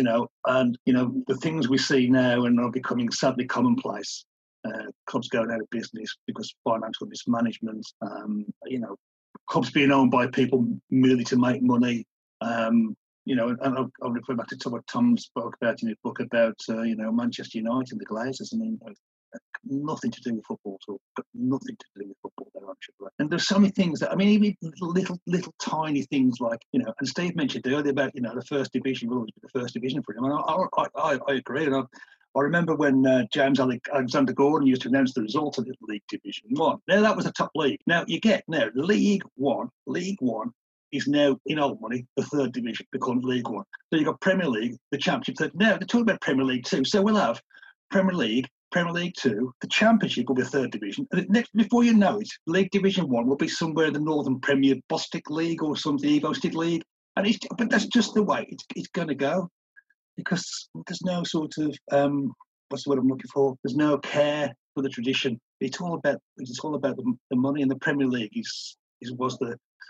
the things we see now and are becoming sadly commonplace. Clubs going out of business because financial mismanagement, clubs being owned by people merely to make money. And I'll refer back to what Tom spoke about in his book about, Manchester United and the Glazers. I mean, nothing to do with football at all. Got nothing to do with football there, actually. And there's so many things that, even little tiny things like, and Steve mentioned earlier about, the first division will always be the first division for him. And I agree. And I remember when James Alexander Gordon used to announce the result of the League Division 1. Now, that was a top league. Now, League One is now, in old money, the third division, becomes League One. So you've got Premier League, the Championship. Now, they're talking about Premier League 2. So we'll have Premier League 2, the Championship will be third division. And before you know it, League Division 1 will be somewhere in the Northern Premier Bostik League or some Evo Stick League. But that's just the way it's going to go. Because there's no sort of what's the word I'm looking for? There's no care for the tradition. It's all about the money. And the Premier League was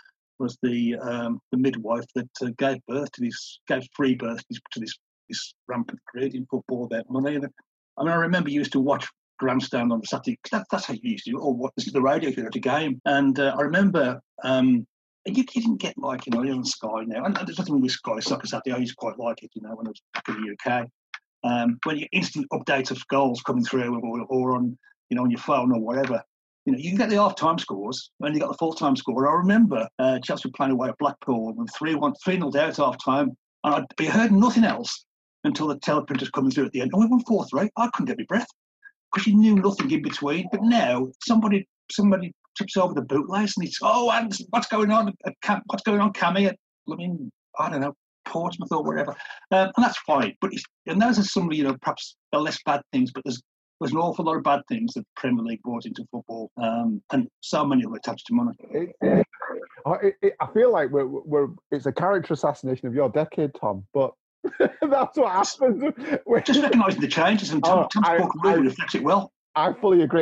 the midwife that gave free birth to this rampant greed in football about money. And I remember you used to watch Grandstand on the Saturday. That's how you used to do it, or listen to the radio if you were at a game. And I remember. You didn't get you're on Sky now. And there's nothing wrong with Sky Soccer Saturday. I used to quite like it, when I was back in the UK. When you instant updates of goals coming through or on, on your phone or whatever, you can get the half-time scores and you got the full-time score. I remember Chelsea playing away at Blackpool with 3-0 down at half-time. And I heard nothing else until the teleprinters coming through at the end. Oh, we won 4-3. I couldn't get my breath because you knew nothing in between. But now somebody trips over the bootlace and it's, and what's going on? What's going on, Cammy? I don't know, Portsmouth or wherever. And that's fine. But those are some, perhaps the less bad things, but there's an awful lot of bad things that the Premier League brought into football, and so many of them attached to money. I feel like it's a character assassination of your decade, Tom, but that's what happens. Just recognising the changes, and Tom's book really reflects it well. I fully agree.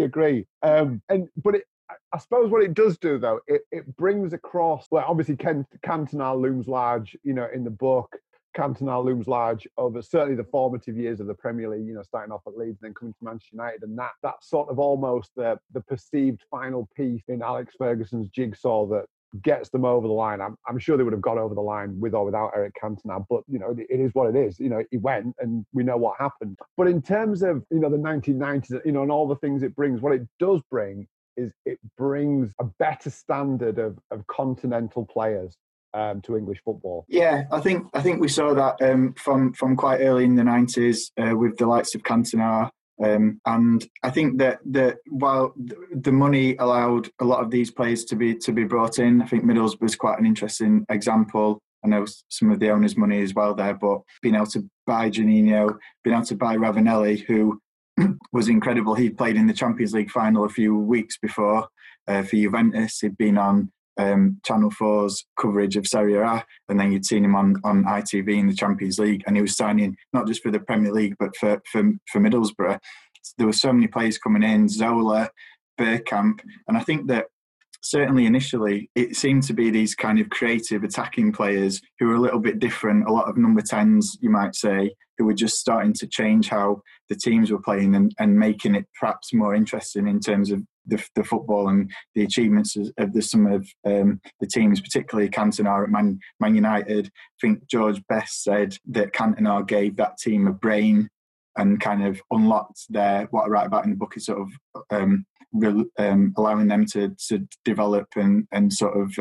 But I suppose what it does do, though, it brings across. Well, obviously, Cantona looms large, in the book. Cantona looms large over certainly the formative years of the Premier League. Starting off at Leeds and then coming to Manchester United, and that's sort of almost the perceived final piece in Alex Ferguson's jigsaw that gets them over the line. I'm sure they would have got over the line with or without Eric Cantona, but it is what it is. He went, and we know what happened. But in terms of the 1990s, and all the things it brings, what it does bring is it brings a better standard of continental players to English football. Yeah, I think we saw that from quite early in the 90s with the likes of Cantona. And I think that while the money allowed a lot of these players to be brought in, I think Middlesbrough was quite an interesting example. I know some of the owners' money as well there, but being able to buy Juninho, being able to buy Ravanelli, who was incredible. He played in the Champions League final a few weeks before for Juventus. He'd been on Channel 4's coverage of Serie A, and then you'd seen him on ITV in the Champions League, and he was signing not just for the Premier League but for Middlesbrough. There were so many players coming in, Zola, Bergkamp, and I think that certainly initially it seemed to be these kind of creative attacking players who were a little bit different, a lot of number 10s you might say, who were just starting to change how the teams were playing and making it perhaps more interesting in terms of the football and the achievements of some of the teams, particularly Cantona at Man United. I think George Best said that Cantona gave that team a brain and kind of unlocked what I write about in the book is sort of allowing them to develop and sort of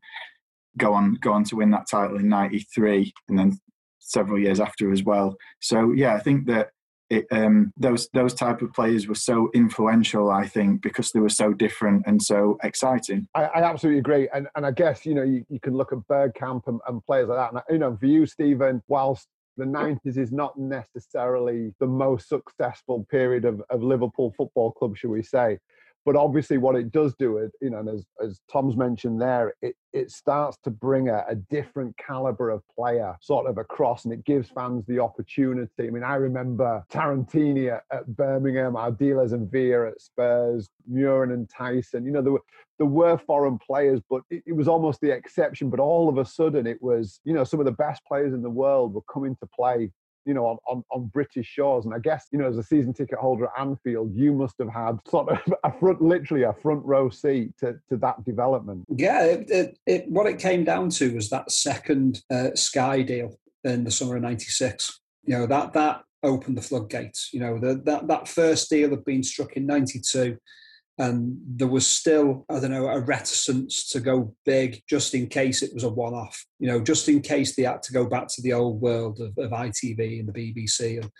go on to win that title in '93 and then several years after as well. So yeah, I think that those type of players were so influential, I think, because they were so different and so exciting. I absolutely agree, and I guess you can look at Bergkamp and players like that. And for you, Stephen, whilst the 90s is not necessarily the most successful period of Liverpool Football Club, shall we say, But obviously what it does do is, and as Tom's mentioned there, it starts to bring a different caliber of player sort of across, and it gives fans the opportunity. I mean, I remember Tarantini at Birmingham, Ardiles and Villa at Spurs, Murin and Tyson. There were foreign players, but it was almost the exception. But all of a sudden it was, some of the best players in the world were coming to play on British shores. And I guess, as a season ticket holder at Anfield, you must have had sort of literally a front row seat to that development. Yeah, what it came down to was that second Sky deal in the summer of '96. That opened the floodgates. That first deal had been struck in '92. And there was still, a reticence to go big just in case it was a one-off, just in case they had to go back to the old world of ITV and the BBC and,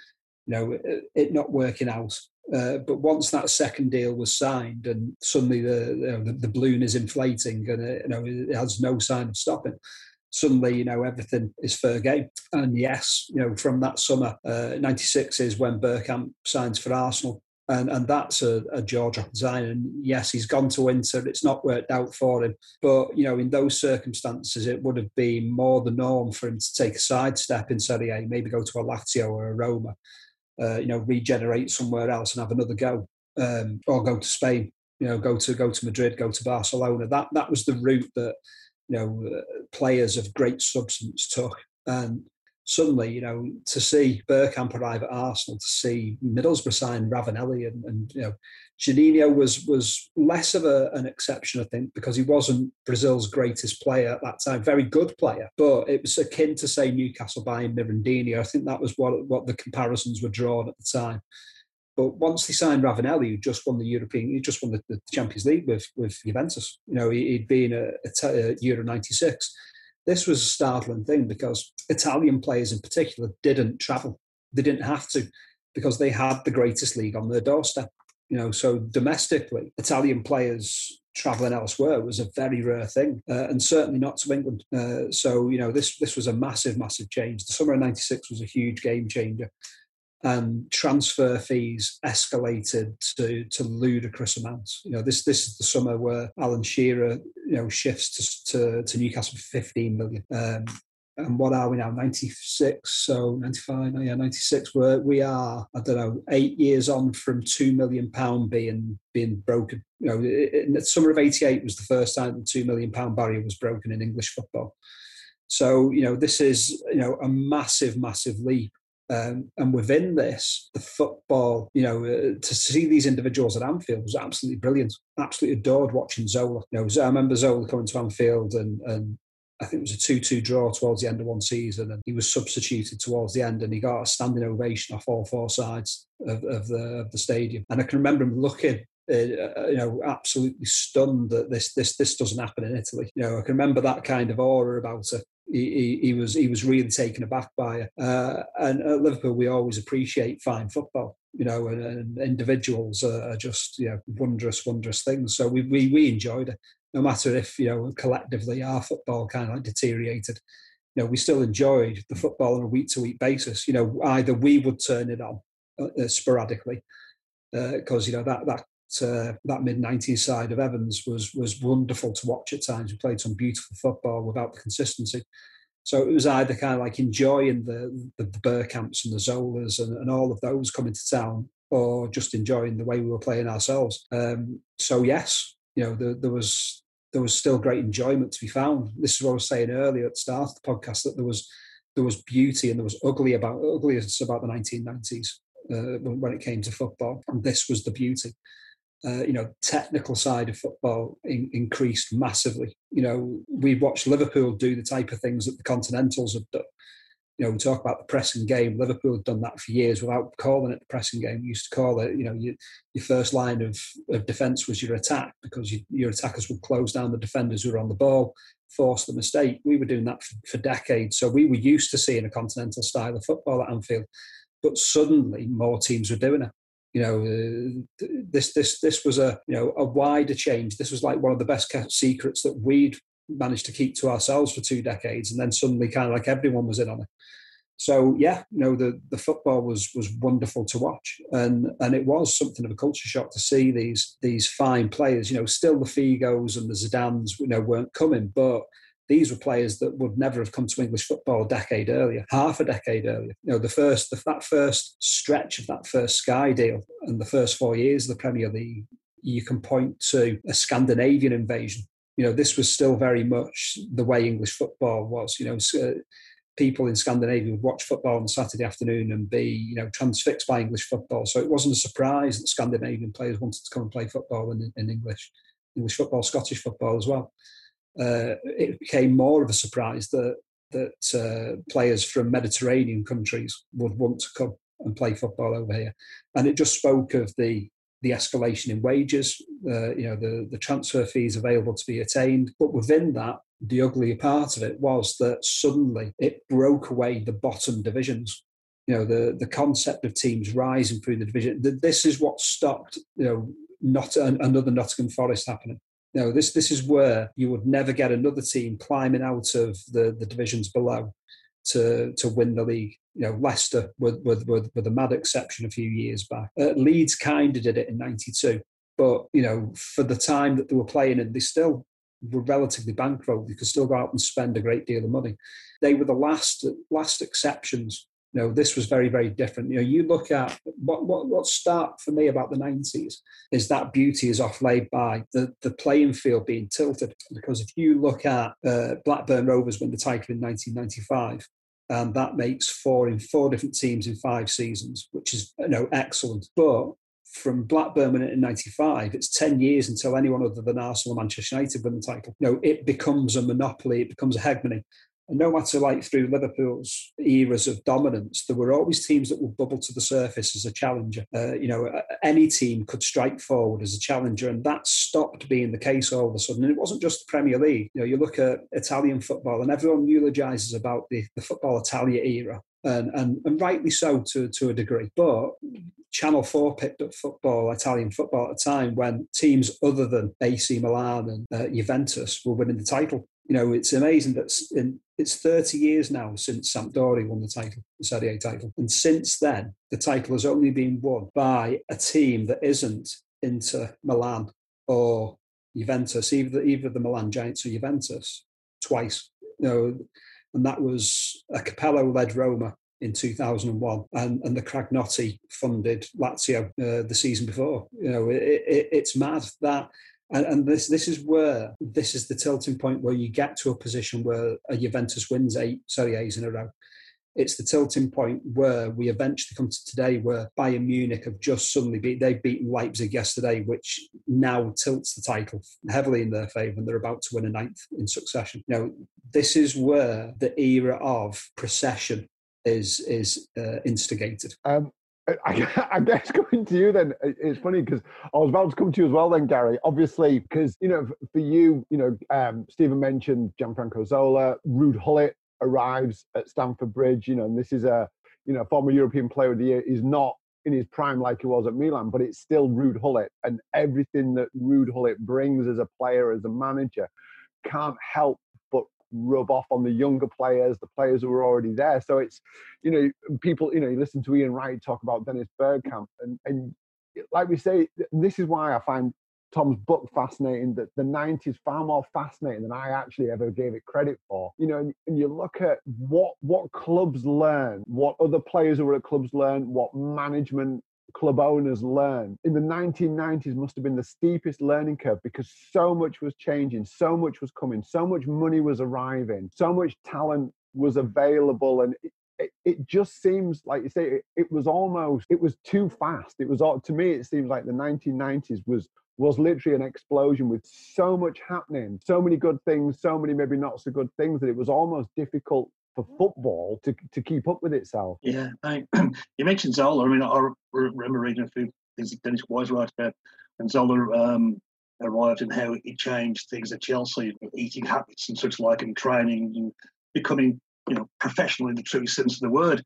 it not working out. But once that second deal was signed and suddenly the balloon is inflating and it has no sign of stopping, suddenly, everything is fair game. And yes, from that summer, 96 is when Bergkamp signs for Arsenal. And that's a jaw-dropping sign. And yes, he's gone to Inter. It's not worked out for him. But, in those circumstances, it would have been more the norm for him to take a sidestep in Serie A, maybe go to a Lazio or a Roma, regenerate somewhere else and have another go, or go to Spain, go to Madrid, go to Barcelona. That was the route that, players of great substance took. And suddenly, to see Bergkamp arrive at Arsenal, to see Middlesbrough sign Ravanelli, and Juninho was less of an exception, I think, because he wasn't Brazil's greatest player at that time. Very good player, but it was akin to, say, Newcastle buying Mirandinho. I think that was what the comparisons were drawn at the time. But once they signed Ravanelli, who just won the Champions League with Juventus, he'd been a Euro '96. This was a startling thing because Italian players in particular didn't travel. They didn't have to because they had the greatest league on their doorstep. So domestically, Italian players travelling elsewhere was a very rare thing, and certainly not to England. So this was a massive, massive change. The summer of '96 was a huge game changer. And transfer fees escalated to ludicrous amounts. This is the summer where Alan Shearer, shifts to Newcastle for 15 million. And what are we now? 96, so 95, 96. We are, 8 years on from £2 million being broken. In the summer of '88 was the first time the £2 million barrier was broken in English football. So this is a massive, massive leap. And within this, the football, to see these individuals at Anfield was absolutely brilliant. Absolutely adored watching Zola. I remember Zola coming to Anfield and I think it was a 2-2 draw towards the end of one season, and he was substituted towards the end, and he got a standing ovation off all four sides of the stadium. And I can remember him looking, absolutely stunned that this doesn't happen in Italy. I can remember that kind of aura about it. He was really taken aback by it. And at Liverpool, we always appreciate fine football, and individuals are just wondrous, wondrous things. So we enjoyed it, no matter if collectively our football kind of deteriorated. We still enjoyed the football on a week-to-week basis. Either we would turn it on sporadically because that mid-90s side of Evans was wonderful to watch at times. We played some beautiful football without the consistency. So it was either kind of like enjoying the Bergkamps and the Zolas and all of those coming to town, or just enjoying the way we were playing ourselves. So yes, there was still great enjoyment to be found. This is what I was saying earlier at the start of the podcast, that there was beauty and there was ugliness about the 1990s when it came to football, and this was the beauty. Technical side of football increased massively. We watched Liverpool do the type of things that the Continentals have done. We talk about the pressing game. Liverpool had done that for years without calling it the pressing game. We used to call it, your first line of defence was your attack, because your attackers would close down the defenders who were on the ball, force the mistake. We were doing that for decades. So we were used to seeing a continental style of football at Anfield. But suddenly more teams were doing it. This was a wider change. This was like one of the best kept secrets that we'd managed to keep to ourselves for 2 decades, and then suddenly kind of like everyone was in on it. So yeah, the football was wonderful to watch, and it was something of a culture shock to see these fine players. Still the Figos and the Zidanes, weren't coming, but these were players that would never have come to English football half a decade earlier. That first stretch of that first Sky deal and the first 4 years of the Premier League, you can point to a Scandinavian invasion. This was still very much the way English football was. People in Scandinavia would watch football on Saturday afternoon and be, transfixed by English football. So it wasn't a surprise that Scandinavian players wanted to come and play football in English football, Scottish football as well. It became more of a surprise that players from Mediterranean countries would want to come and play football over here. And it just spoke of the escalation in wages, the transfer fees available to be attained. But within that, the uglier part of it was that suddenly it broke away the bottom divisions. The concept of teams rising through the division. This is what stopped, not another Nottingham Forest happening. This is where you would never get another team climbing out of the divisions below to win the league. Leicester with a mad exception a few years back. Leeds kind of did it in '92, but for the time that they were playing in, they still were relatively bankrolled. You could still go out and spend a great deal of money. They were the last exceptions. This was very, very different. You look at what start for me about the 90s is that beauty is offlaid by the playing field being tilted. Because if you look at Blackburn Rovers win the title in 1995, and that makes 4 in 4 different teams in 5 seasons, which is excellent. But from Blackburn winning it in 95, it's 10 years until anyone other than Arsenal or Manchester United win the title. It becomes a monopoly, it becomes a hegemony. And no matter through Liverpool's eras of dominance, there were always teams that would bubble to the surface as a challenger. Any team could strike forward as a challenger, and that stopped being the case all of a sudden. And it wasn't just the Premier League. You look at Italian football, and everyone eulogises about the Football Italia era, and rightly so to a degree. But Channel 4 picked up Italian football at a time when teams other than AC Milan and Juventus were winning the title. It's amazing that it's 30 years now since Sampdoria won the title, the Serie A title. And since then, the title has only been won by a team that isn't Inter Milan or Juventus, either the Milan Giants or Juventus, twice. And that was a Capello-led Roma in 2001 and the Cragnotti-funded Lazio the season before. It's mad that... And this is the tilting point where you get to a position where a Juventus wins 8 Serie A's in a row. It's the tilting point where we eventually come to today where Bayern Munich have just suddenly they've beaten Leipzig yesterday, which now tilts the title heavily in their favour, and they're about to win a 9th in succession. This is where the era of procession is instigated. I guess coming to you then, it's funny because I was about to come to you as well then, Gary, obviously, because, for you, Stephen mentioned Gianfranco Zola, Ruud Gullit arrives at Stamford Bridge, and this is a, former European Player of the Year. He's not in his prime like he was at Milan, but it's still Ruud Gullit, and everything that Ruud Gullit brings as a player, as a manager, can't help but rub off on the younger players, the players who were already there. So it's, people, you listen to Ian Wright talk about Dennis Bergkamp, and like we say, this is why I find Tom's book fascinating, that the 90s far more fascinating than I actually ever gave it credit for. And you look at what clubs learn, what other players who were at clubs learn, what management club owners learn. In the 1990s must have been the steepest learning curve because so much was changing, so much was coming, so much money was arriving, so much talent was available, and it just seems, like you say, it was too fast. It was, to me, it seems like the 1990s was literally an explosion with so much happening, so many good things, so many maybe not so good things, that it was almost difficult for football to keep up with itself. Yeah, you mentioned Zola. I mean, I remember reading a few things that Dennis Wise wrote about when Zola arrived and how he changed things at Chelsea, eating habits and such like, and training and becoming, professional in the true sense of the word.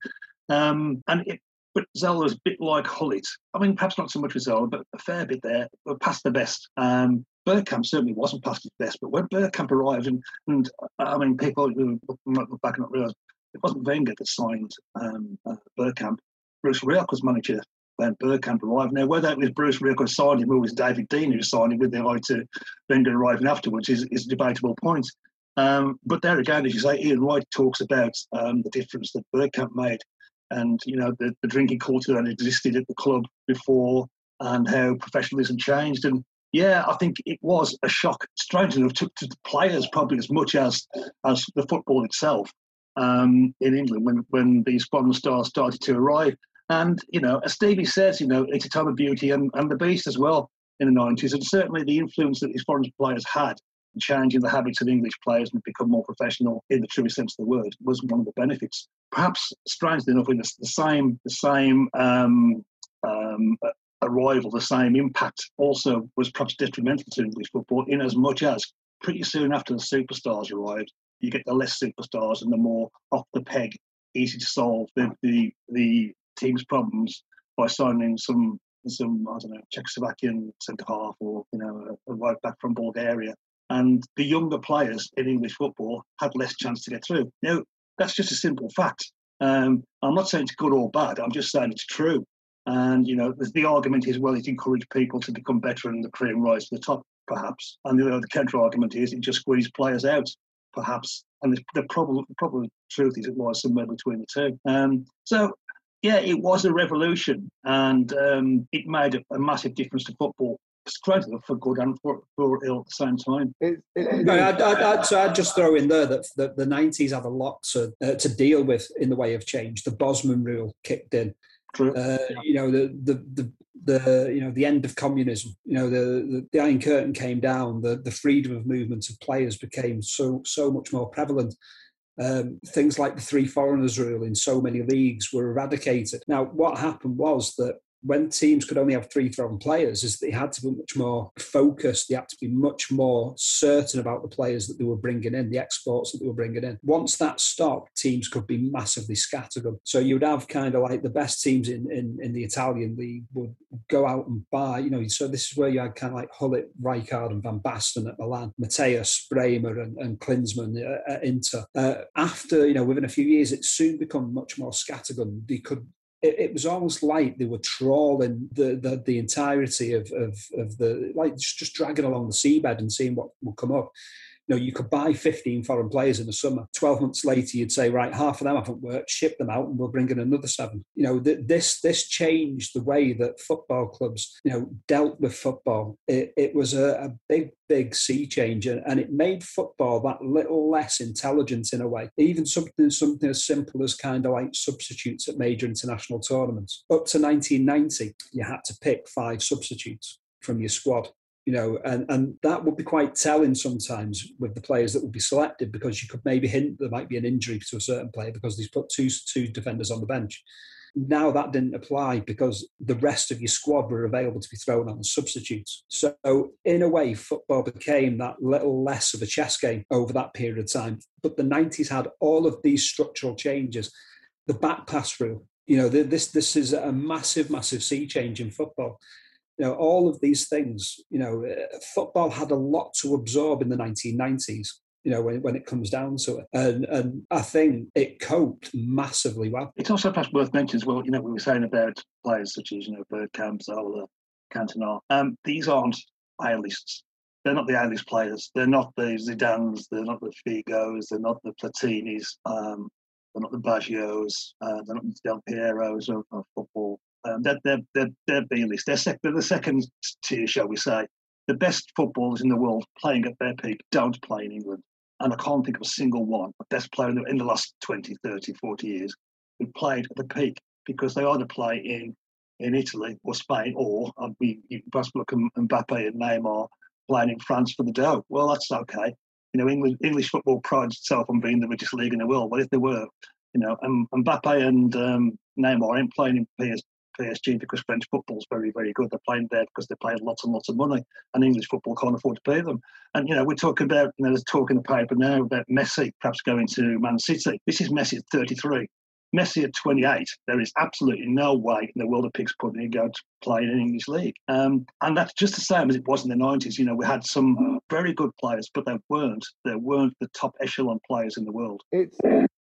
But Zola was a bit like Gullit. I mean, perhaps not so much with Zola, but a fair bit there, but past the best. Bergkamp certainly wasn't past his best, but when Bergkamp arrived, and I mean, people who look back and not realise, it wasn't Wenger that signed Bergkamp. Bruce Rioch was manager when Bergkamp arrived. Now, whether it was Bruce Rioch who signed him or it was David Dean who signed him with the eye to Wenger arriving afterwards is a debatable point. But there again, as you say, Ian Wright talks about the difference that Bergkamp made and, the drinking culture that existed at the club before and how professionalism changed. And yeah, I think it was a shock, strange enough, to the players probably as much as the football itself in England when these foreign stars started to arrive. And, as Stevie says, it's a time of beauty and the beast as well in the 90s. And certainly the influence that these foreign players had in changing the habits of English players and become more professional in the truest sense of the word was one of the benefits. Perhaps, strangely enough, in the same arrival, the same impact also was perhaps detrimental to English football in as much as pretty soon after the superstars arrived, you get the less superstars and the more off the peg, easy to solve the team's problems by signing some I don't know, Czechoslovakian centre half or a right back from Bulgaria, and the younger players in English football had less chance to get through. Now that's just a simple fact. I'm not saying it's good or bad. I'm just saying it's true. And the argument is, well, it encouraged people to become better and the career and rise to the top, perhaps. And the counter argument is it just squeezed players out, perhaps. And the probable truth is it was somewhere between the two. So, yeah, it was a revolution, and it made a massive difference to football. Straight enough, for good and for ill at the same time. I'd just throw in there that the 90s had a lot to deal with in the way of change. The Bosman rule kicked in. True. The end of communism. The Iron Curtain came down. The freedom of movement of players became so much more prevalent. Things like the 3 foreigners rule in so many leagues were eradicated. Now, what happened was that when teams could only have 3 foreign players, is that they had to be much more focused. They had to be much more certain about the players that they were bringing in, the exports that they were bringing in. Once that stopped, teams could be massively scattergun. So you would have kind of like the best teams in the Italian league would go out and buy, so this is where you had kind of like Gullit, Rijkaard and Van Basten at Milan, Mateus, Bremer and Klinsmann at Inter. After, within a few years, it soon become much more scattergun. It was almost like they were trawling the entirety of the, like just dragging along the seabed and seeing what will come up. You could buy 15 foreign players in the summer. 12 months later, you'd say, right, half of them haven't worked, ship them out, and we'll bring in another 7. This changed the way that football clubs, dealt with football. It was a big sea change, and it made football that little less intelligent in a way. Even something as simple as kind of like substitutes at major international tournaments. Up to 1990, you had to pick 5 substitutes from your squad. And that would be quite telling sometimes with the players that would be selected, because you could maybe hint there might be an injury to a certain player because he's put two defenders on the bench. Now that didn't apply because the rest of your squad were available to be thrown on as substitutes. So in a way, football became that little less of a chess game over that period of time. But the 90s had all of these structural changes. The back pass rule, this is a massive, massive sea change in football. All of these things, football had a lot to absorb in the 1990s, when it comes down to it. And I think it coped massively well. It's also perhaps worth mentioning as well, we were saying about players such as, Bergkamp, Zola, Cantona. These aren't A-lists. They're not the A-list players. They're not the Zidans. They're not the Figos. They're not the Platinis. They're not the Baggios. They're not the Del Pieros of football. They're B-list. They're the second tier, shall we say. The best footballers in the world playing at their peak don't play in England. And I can't think of a single one, the best player in the last 20, 30, 40 years, who played at the peak, because they either play in Italy or Spain, or you can perhaps look at Mbappe and Neymar playing in France for the dough. Well, that's okay. English football prides itself on being the richest league in the world. Well, if they were, Mbappe and Neymar ain't playing in PSG because French football's very, very good. They're playing there because they're paying lots and lots of money, and English football can't afford to pay them. And, we're talking about, there's talk in the paper now about Messi perhaps going to Man City. This is Messi at 33. Messi at 28, there is absolutely no way in the world of pig's pudding he'd go to play in an English league. And that's just the same as it was in the 90s. We had some very good players, but they weren't the top echelon players in the world.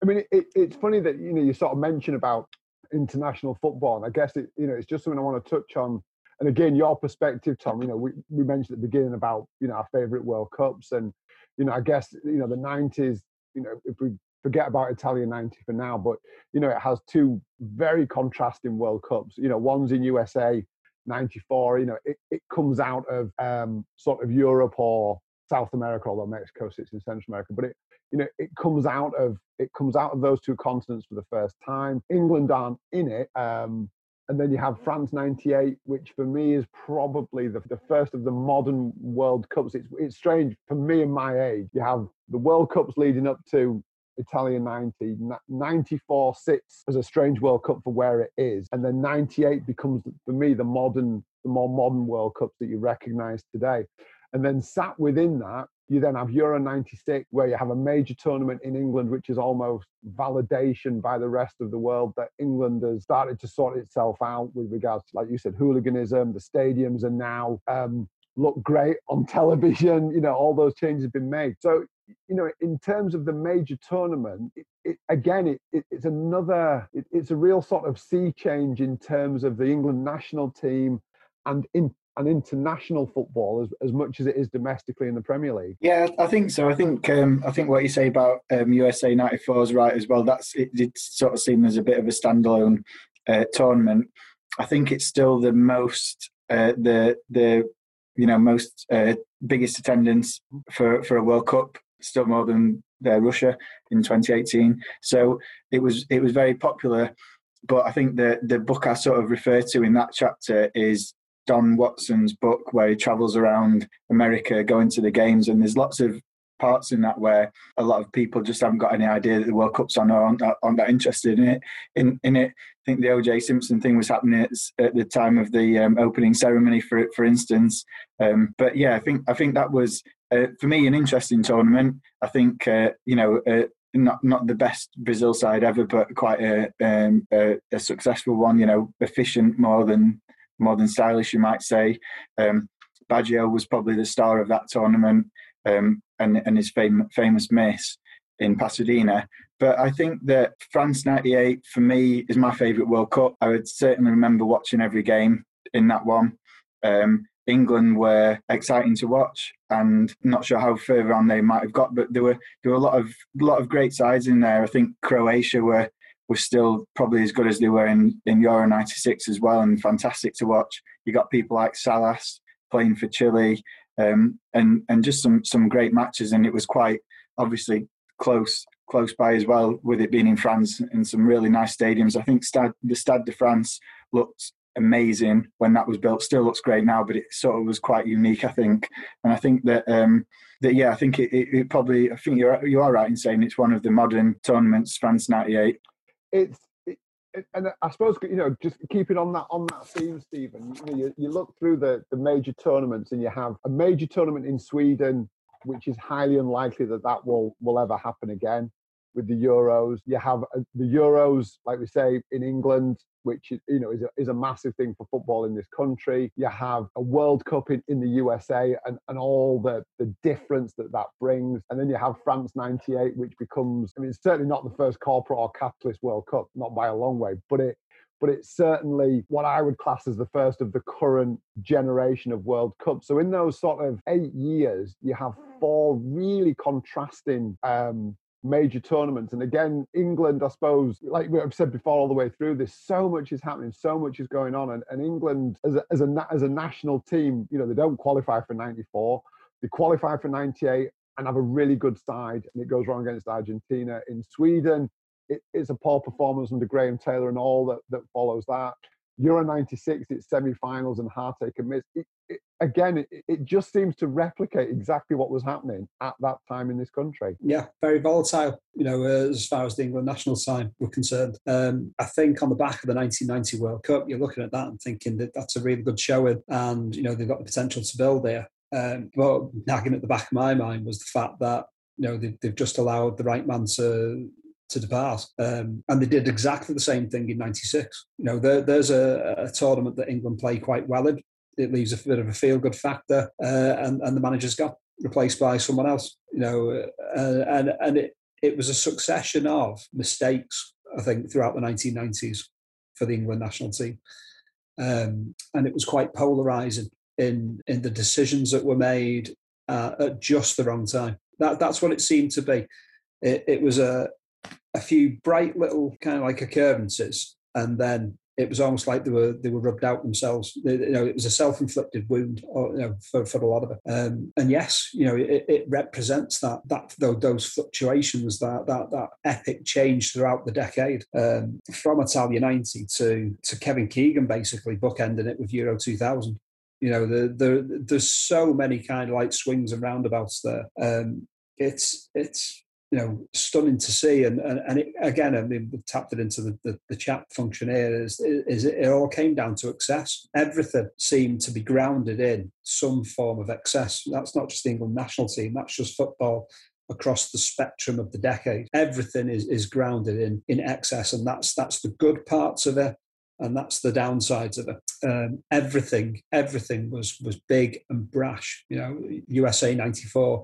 I mean, it's funny that, you sort of mention about international football, and I guess it's just something I want to touch on. And again, your perspective, Tom, we mentioned at the beginning about, our favourite World Cups, and, I guess, the 90s, if we forget about Italian 90 for now, but, it has two very contrasting World Cups. One's in USA, 94, it comes out of sort of Europe or South America, although Mexico sits in Central America, but it comes out of those two continents for the first time. England aren't in it. And then you have France 98, which for me is probably the first of the modern World Cups. It's strange for me and my age. You have the World Cups leading up to Italian 90. 94 sits as a strange World Cup for where it is. And then 98 becomes, for me, the more modern World Cups that you recognise today. And then sat within that, you then have Euro 96, where you have a major tournament in England, which is almost validation by the rest of the world that England has started to sort itself out with regards to, like you said, hooliganism. The stadiums are now look great on television. All those changes have been made. So, in terms of the major tournament, it's a real sort of sea change in terms of the England national team and international football as much as it is domestically in the Premier League. Yeah, I think so. I think what you say about USA 94 is right as well. It's sort of seen as a bit of a standalone tournament. I think it's still the most most biggest attendance for a World Cup, still more than Russia in 2018. So it was very popular. But I think the book I sort of refer to in that chapter is Don Watson's book, where he travels around America going to the games, and there's lots of parts in that where a lot of people just haven't got any idea that the World Cup's on or aren't that interested in it. In it, I think the O.J. Simpson thing was happening at the time of the opening ceremony, for instance. But yeah, I think that was for me an interesting tournament. I think not the best Brazil side ever, but quite a successful one. Efficient more than stylish, you might say. Baggio was probably the star of that tournament, and his famous miss in Pasadena. But I think that France 98, for me, is my favourite World Cup. I would certainly remember watching every game in that one. England were exciting to watch, and not sure how further on they might have got, but there were a lot of great sides in there. I think Croatia were still probably as good as they were in Euro 96 as well, and fantastic to watch. You got people like Salas playing for Chile, and just some great matches, and it was quite obviously close by as well, with it being in France and some really nice stadiums. I think the Stade de France looked amazing when that was built. Still looks great now, but it sort of was quite unique, I think. And I think that I think it probably, I think you are right in saying it's one of the modern tournaments, France 98. And I suppose, just keeping on that theme, Stephen, you look through the major tournaments, and you have a major tournament in Sweden, which is highly unlikely that will ever happen again. With the Euros, you have the Euros, like we say, in England, which is a massive thing for football in this country. You have a World Cup in the USA, and all the difference that brings. And then you have France 98, which becomes, it's certainly not the first corporate or capitalist World Cup, not by a long way, but it's certainly what I would class as the first of the current generation of World Cups. So in those sort of 8 years, you have 4 really contrasting major tournaments. And again, England, I suppose, like I've said before, all the way through this, so much is happening, so much is going on. And England, as a national team, they don't qualify for 94. They qualify for 98 and have a really good side, and it goes wrong against Argentina. In Sweden, it's a poor performance under Graham Taylor and all that follows that. Euro 96, it's semi-finals and heartache and miss. It just seems to replicate exactly what was happening at that time in this country. Yeah, very volatile, as far as the England national side were concerned. I think on the back of the 1990 World Cup, you're looking at that and thinking that that's a really good showing, and, they've got the potential to build there. But nagging at the back of my mind was the fact that, they've just allowed the right man to depart. And they did exactly the same thing in 96. There's a tournament that England play quite well in. It leaves a bit of a feel-good factor, and the manager's got replaced by someone else. And it was a succession of mistakes, I think, throughout the 1990s for the England national team. And it was quite polarising in the decisions that were made at just the wrong time. That's what it seemed to be. It was a few bright little kind of like occurrences, and then it was almost like they were rubbed out themselves. It was a self-inflicted wound, for a lot of it. And yes, it represents those fluctuations, that epic change throughout the decade, from Italia '90 to Kevin Keegan basically bookending it with Euro 2000. There's so many kind of like swings and roundabouts there. It's stunning to see, and it, again, I mean, we've tapped it into the chat function here. Is it all came down to excess? Everything seemed to be grounded in some form of excess. That's not just the England national team. That's just football across the spectrum of the decade. Everything is grounded in excess, and that's the good parts of it, and that's the downsides of it. Everything was big and brash. USA '94.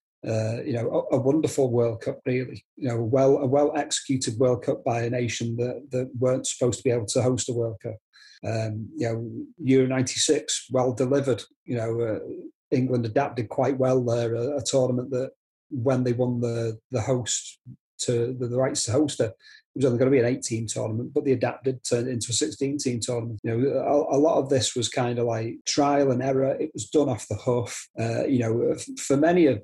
A wonderful World Cup, really. A well executed World Cup by a nation that weren't supposed to be able to host a World Cup. Euro '96, well delivered. England adapted quite well there. A tournament that, when they won the host to the rights to host it, it was only going to be an 8-team tournament, but they adapted, turned it into a 16-team tournament. A lot of this was kind of like trial and error. It was done off the hoof. For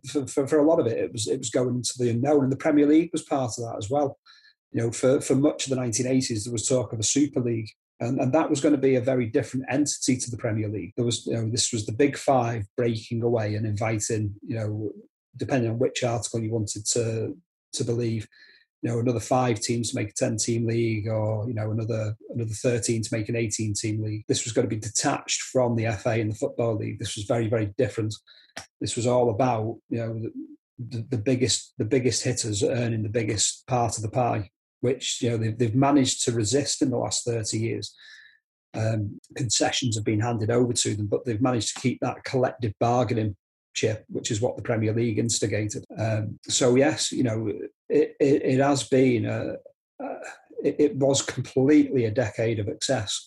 a lot of it, it was going into the unknown, and the Premier League was part of that as well. For much of the 1980s, there was talk of a Super League. And that was going to be a very different entity to the Premier League. There was, this was the Big Five breaking away and inviting, depending on which article you wanted to believe, another 5 teams to make a 10-team league, or another 13 to make an 18-team league. This was going to be detached from the FA and the Football League. This was very, very different. This was all about the biggest hitters earning the biggest part of the pie, which they've managed to resist in the last 30 years. Concessions have been handed over to them, but they've managed to keep that collective bargaining chip, which is what the Premier League instigated. So yes, it has been it was completely a decade of excess.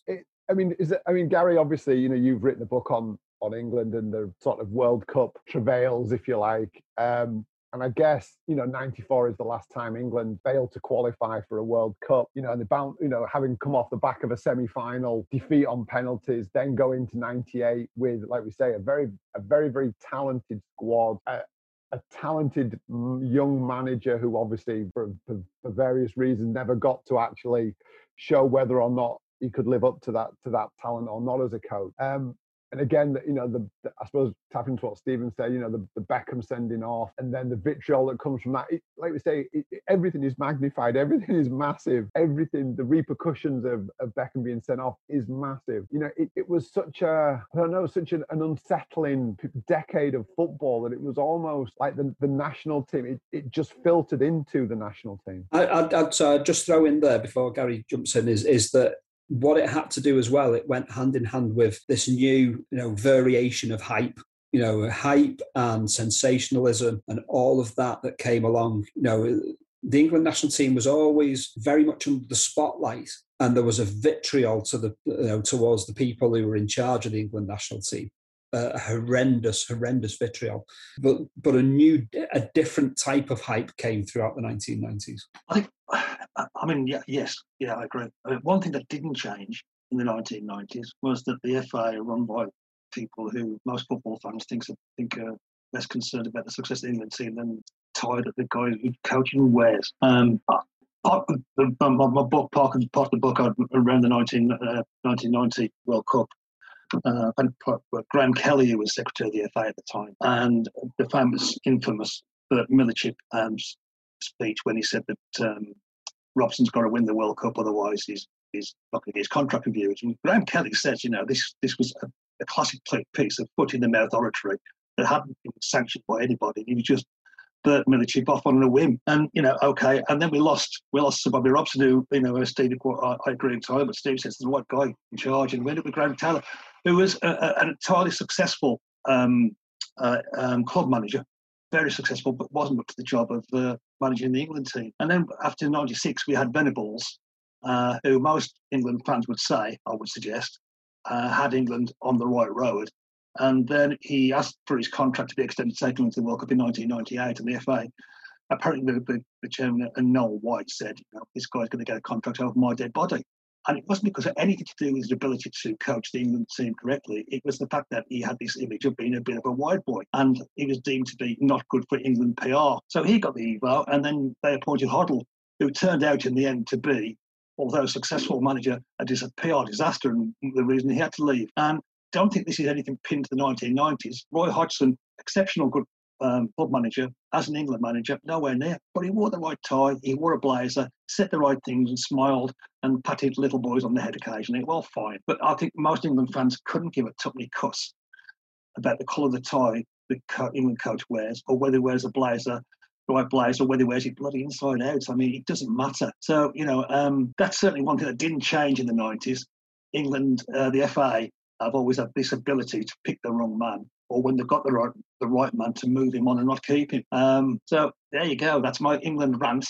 Gary, obviously, you've written a book on England and the sort of World Cup travails, if you like. And I guess, 94 is the last time England failed to qualify for a World Cup, and they bound, having come off the back of a semi-final defeat on penalties, then go into 98 with, like we say, a very, very talented squad, a talented young manager who obviously, for various reasons, never got to actually show whether or not he could live up to that talent or not as a coach. And again, I suppose tapping into what Stephen said, the Beckham sending off, and then the vitriol that comes from that. Like we say, everything is magnified. Everything is massive. Everything, the repercussions of Beckham being sent off is massive. It was such an unsettling decade of football that it was almost like the national team. It just filtered into the national team. I'd just throw in there before Gary jumps in is that what it had to do as well, it went hand in hand with this new, variation of hype, hype and sensationalism and all of that came along. The England national team was always very much under the spotlight, and there was a vitriol to towards the people who were in charge of the England national team. Horrendous vitriol. But a different type of hype came throughout the 1990s. I agree. One thing that didn't change in the 1990s was that the FA are run by people who most football fans think are less concerned about the success of the England team than tired of the guys who coaching wears. My book, part of the book, around the 1990 World Cup. And Graham Kelly, who was Secretary of the FA at the time, and the infamous Bert Milicic speech when he said that Robson's got to win the World Cup, otherwise he's not going to get his contract reviewed. And Graham Kelly says, this was a classic piece of foot-in-the-mouth oratory that hadn't been sanctioned by anybody. He was just Bert Milicic off on a whim. And, okay. And then we lost Sir Bobby Robson, who Steve, I agree entirely, but Steve says the right guy in charge. And we ended up with Graham Taylor, who was an entirely successful club manager, very successful, but wasn't up to the job of managing the England team. And then after 96, we had Venables, who most England fans would say, I would suggest, had England on the right road. And then he asked for his contract to be extended to take England to the World Cup in 1998, and the FA, apparently the chairman and Noel White said, this guy's going to get a contract over my dead body. And it wasn't because of anything to do with his ability to coach the England team correctly. It was the fact that he had this image of being a bit of a wide boy, and he was deemed to be not good for England PR. So he got the evo, and then they appointed Hoddle, who turned out in the end to be, although a successful manager, a PR disaster, and the reason he had to leave. And don't think this is anything pinned to the 1990s. Roy Hodgson, exceptional good club manager, as an England manager, nowhere near. But he wore the right tie, he wore a blazer, said the right things and smiled and patted little boys on the head occasionally. Well, fine. But I think most England fans couldn't give a tuppenny cuss about the colour of the tie the England coach wears, or whether he wears a blazer, right blazer, or whether he wears it bloody inside out. I mean, it doesn't matter. So, that's certainly one thing that didn't change in the 90s. England, the FA, have always had this ability to pick the wrong man, or when they've got the right man, to move him on and not keep him. So there you go. That's my England rant.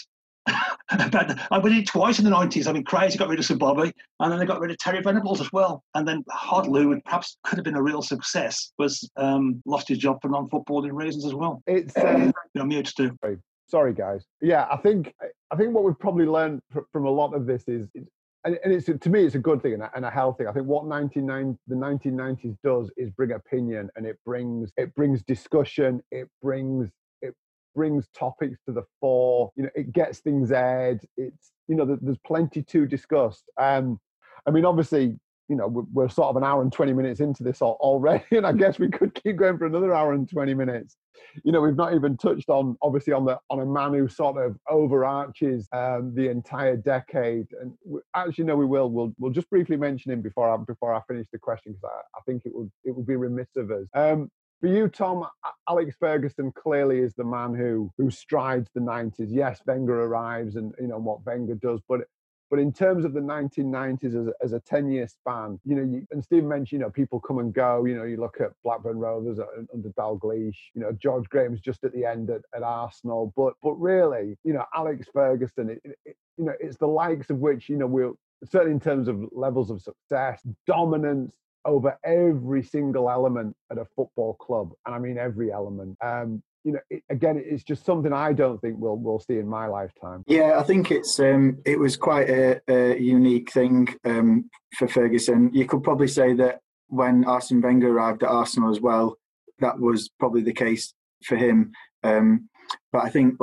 I did it twice in the 90s. I mean, Crazy got rid of Sir Bobby, and then they got rid of Terry Venables as well. And then Hoddle, who perhaps could have been a real success, was lost his job for non-footballing reasons as well. It's mute too. Sorry, guys. Yeah, I think what we've probably learned from a lot of this is and it's, to me, it's a good thing and a healthy thing. I think what the 1990s does is bring opinion, and it brings discussion. It brings topics to the fore. It gets things aired. It's there's plenty to discuss. I mean, obviously, we're sort of an hour and 20 minutes into this already, and I guess we could keep going for another hour and 20 minutes. We've not even touched on a man who sort of overarches the entire decade. And actually, no, we will. We'll just briefly mention him before I finish the question, because I think it would be remiss of us. For you, Tom, Alex Ferguson clearly is the man who strides the 90s. Yes, Wenger arrives, and what Wenger does, but in terms of the 1990s as a 10-year span, and Steve mentioned, people come and go. You look at Blackburn Rovers under Dalglish. George Graham's just at the end at Arsenal. But really, Alex Ferguson, it's the likes of which, we'll certainly in terms of levels of success, dominance over every single element at a football club, and I mean every element. It's just something I don't think we'll see in my lifetime. Yeah, I think it was quite a unique thing for Ferguson. You could probably say that when Arsene Wenger arrived at Arsenal as well, that was probably the case for him. But I think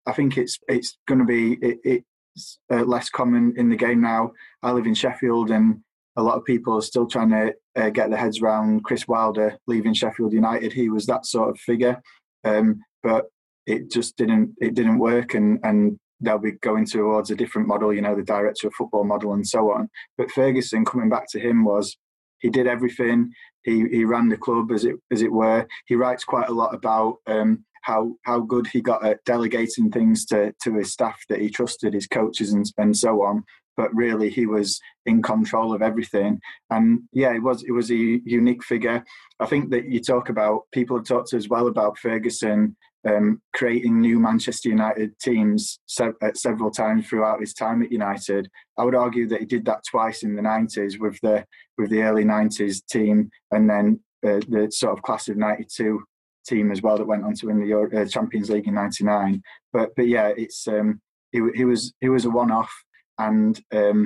it's going to be it's less common in the game now. I live in Sheffield, and a lot of people are still trying to get their heads around Chris Wilder leaving Sheffield United. He was that sort of figure. But it just didn't work, and they'll be going towards a different model, the director of football model and so on. But Ferguson, coming back to him, he did everything. He ran the club as it were. He writes quite a lot about how good he got at delegating things to his staff that he trusted, his coaches and so on. But really, he was in control of everything. And yeah, it was a unique figure. I think that people have talked as well about Ferguson creating new Manchester United teams several times throughout his time at United. I would argue that he did that twice in the 90s with the early 90s team, and then the sort of class of 92 team as well that went on to win the Champions League in 99. But yeah, it's he was a one-off. And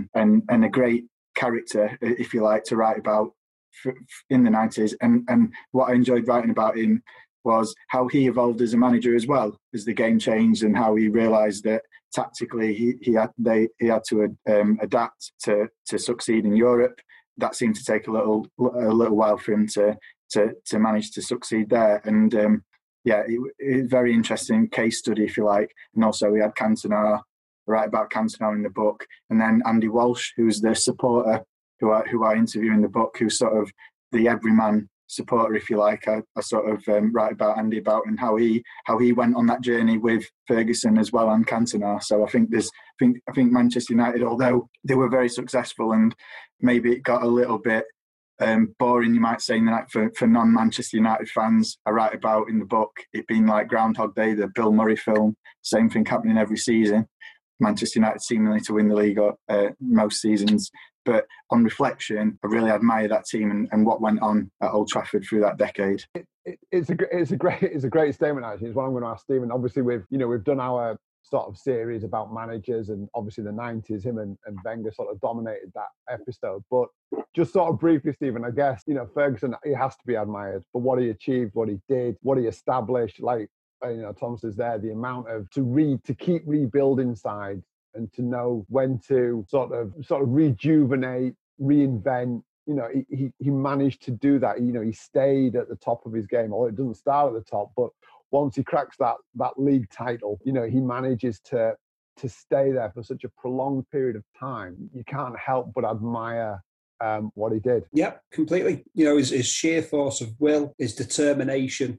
a great character, if you like, to write about in the 90s. And what I enjoyed writing about him was how he evolved as a manager as well as the game changed, and how he realised that tactically he had to adapt to succeed in Europe. That seemed to take a little while for him to manage to succeed there. And it was a very interesting case study, if you like. And also we had Cantona. Write about Cantona in the book, and then Andy Walsh, who's the supporter who I interview in the book, who's sort of the everyman supporter, if you like. I sort of write about Andy and how he went on that journey with Ferguson as well, and Cantona. So I think Manchester United, although they were very successful, and maybe it got a little bit boring, you might say, for non-Manchester United fans. I write about in the book it being like Groundhog Day, the Bill Murray film, same thing happening every season. Manchester United seemingly to win the league most seasons. But on reflection, I really admire that team and what went on at Old Trafford through that decade. It's a great statement, actually. It's what I'm going to ask Stephen. Obviously, we've done our sort of series about managers, and obviously the 90s, him and Wenger sort of dominated that episode. But just sort of briefly, Stephen, I guess, Ferguson, he has to be admired for what he achieved, what he did, what he established. Like, Tom says there, the amount of to keep rebuilding sides and to know when to sort of rejuvenate, reinvent. He managed to do that. He stayed at the top of his game, although it doesn't start at the top, but once he cracks that league title, he manages to stay there for such a prolonged period of time. You can't help but admire what he did. Yeah, completely. His sheer force of will, his determination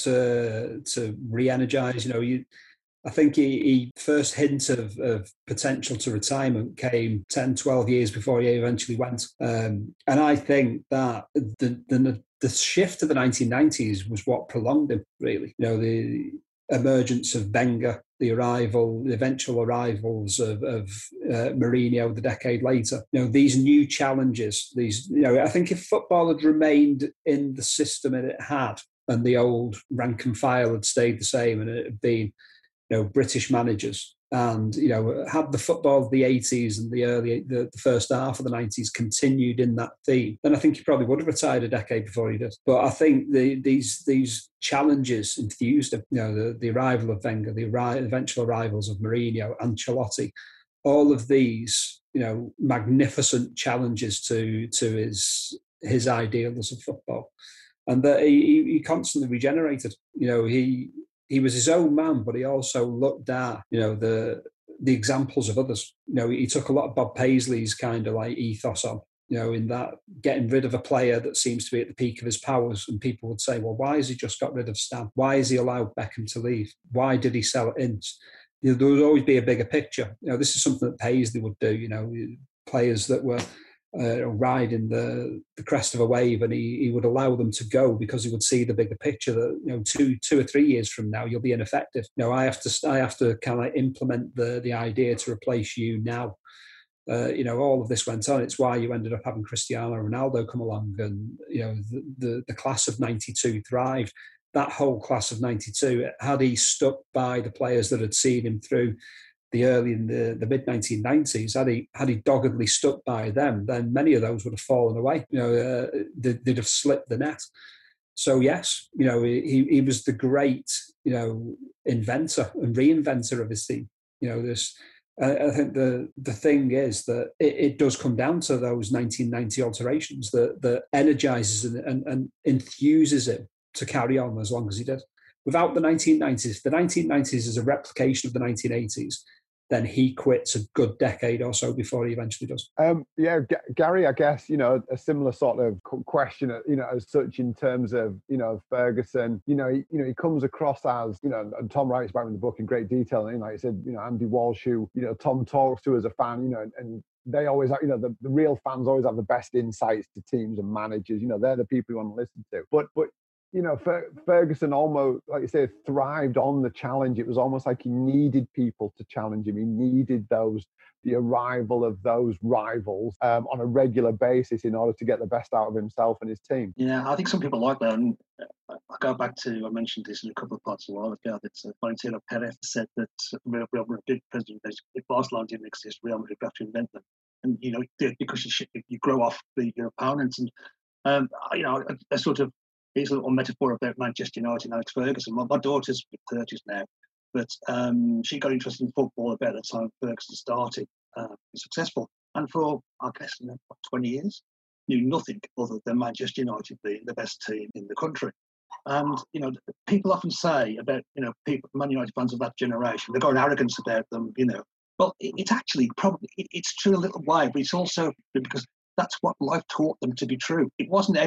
to re-energize. I think he first hint of potential to retirement came 10, 12 years before he eventually went. And I think that the shift to the 1990s was what prolonged him, really. The emergence of Wenger, the eventual arrivals of Mourinho the decade later. These new challenges, I think if football had remained in the system it had, and the old rank and file had stayed the same, and it had been, British managers, and had the football of the 80s and the first half of the 90s continued in that theme, then I think he probably would have retired a decade before he did. But I think these challenges enthused him. The arrival of Wenger, the eventual arrivals of Mourinho, Ancelotti, all of these, magnificent challenges to his ideals of football, and that he constantly regenerated. He was his own man, but he also looked at, the examples of others. He took a lot of Bob Paisley's kind of like ethos on, in that getting rid of a player that seems to be at the peak of his powers. And people would say, well, why has he just got rid of Stan? Why has he allowed Beckham to leave? Why did he sell Ince? There would always be a bigger picture. This is something that Paisley would do, players that were riding the crest of a wave, and he would allow them to go because he would see the bigger picture that 2 or 3 years from now you'll be ineffective. I have to kind of implement the idea to replace you now. All of this went on. It's why you ended up having Cristiano Ronaldo come along, and the class of '92 thrived. That whole class of '92, had he stuck by the players that had seen him through the early and the mid 1990s, had he doggedly stuck by them, then many of those would have fallen away. They'd have slipped the net. So yes, he was the great inventor and reinventor of his team. I think the thing is that it does come down to those 1990 alterations that energizes and enthuses him to carry on as long as he did. Without the 1990s, if the 1990s is a replication of the 1980s, then he quits a good decade or so before he eventually does. Gary, I guess, a similar sort of question, as such in terms of, Ferguson, he comes across as, and Tom writes about him in the book in great detail. And like I said, Andy Walsh, who, Tom talks to as a fan, and they always have, the real fans always have the best insights to teams and managers. They're the people you want to listen to. But Ferguson almost, like you say, thrived on the challenge. It was almost like he needed people to challenge him. He needed the arrival of those rivals on a regular basis in order to get the best out of himself and his team. Yeah, I think some people like that. And I go back to, I mentioned this in a couple of parts a while ago, that Florentino Perez said that Real Madrid president, if Barcelona didn't exist, Real Madrid would have to invent them. And, because you grow off your opponents. And, a sort of, here's a little metaphor about Manchester United and Alex Ferguson. My daughter's in her 30s now, but she got interested in football about the time Ferguson started, successful. And for, I guess, 20 years, knew nothing other than Manchester United being the best team in the country. And, people often say about, people, Man United fans of that generation, they've got an arrogance about them, Well, it's actually probably, it's true a little way, but it's also because that's what life taught them to be true. It wasn't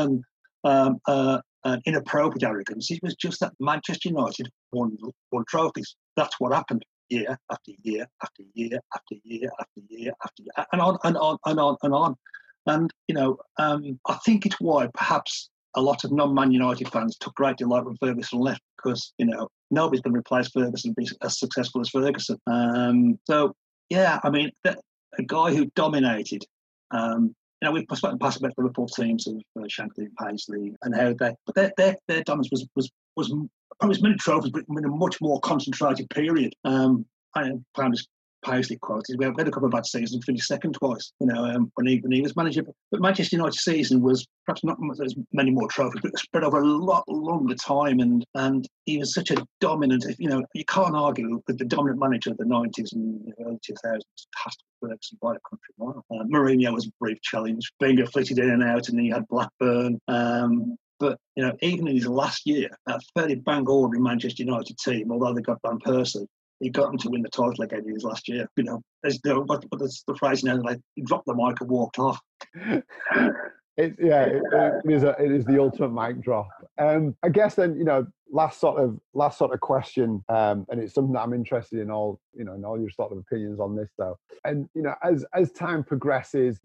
an inappropriate arrogance. It was just that Manchester United won trophies. That's what happened year after year after year after year after year after year, and on and on and on and on. And, I think it's why perhaps a lot of non-Man United fans took great delight when Ferguson left, because, nobody's going to replace Ferguson and be as successful as Ferguson. So, yeah, I mean, a guy who dominated, we've spoken past about the Liverpool teams of Shankly and Paisley and how their dominance was probably many trophies, but in a much more concentrated period. I found his Paisley quoted. We had a couple of bad seasons, finished second twice, when he was manager. But Manchester United's season was perhaps not as many more trophies, but spread over a lot longer time. And he was such a dominant, you can't argue with the dominant manager of the 90s and early 2000s. It has to be Ferguson by a country mile. Mourinho was a brief challenge. Wenger flitted in and out, and he had Blackburn. But, even in his last year, a fairly bang-ordinary Manchester United team, although they got Van Persie, he got him to win the title again in his last year. There's the phrase now, like he dropped the mic and walked off. It is the ultimate mic drop. I guess then, last sort of question, and it's something that I'm interested in all your sort of opinions on this though. And as time progresses,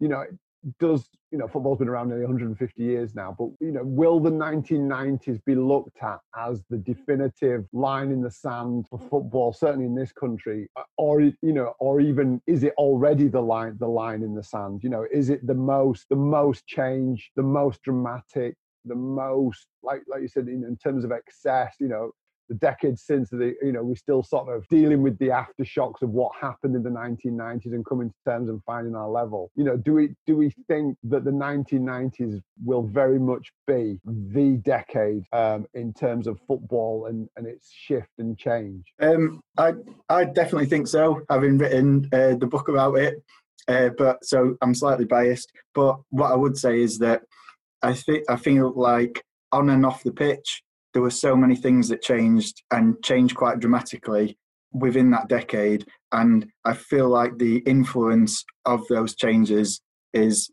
football's been around nearly 150 years now, but will the 1990s be looked at as the definitive line in the sand for football, certainly in this country, or even is it already the line in the sand? Is it the most change, the most dramatic, the most like you said in terms of excess? The decades since we're still sort of dealing with the aftershocks of what happened in the 1990s and coming to terms and finding our level. Do we think that the 1990s will very much be the decade in terms of football and its shift and change? I definitely think so, having written the book about it. But so I'm slightly biased. But what I would say is that I feel like on and off the pitch, there were so many things that changed quite dramatically within that decade. And I feel like the influence of those changes has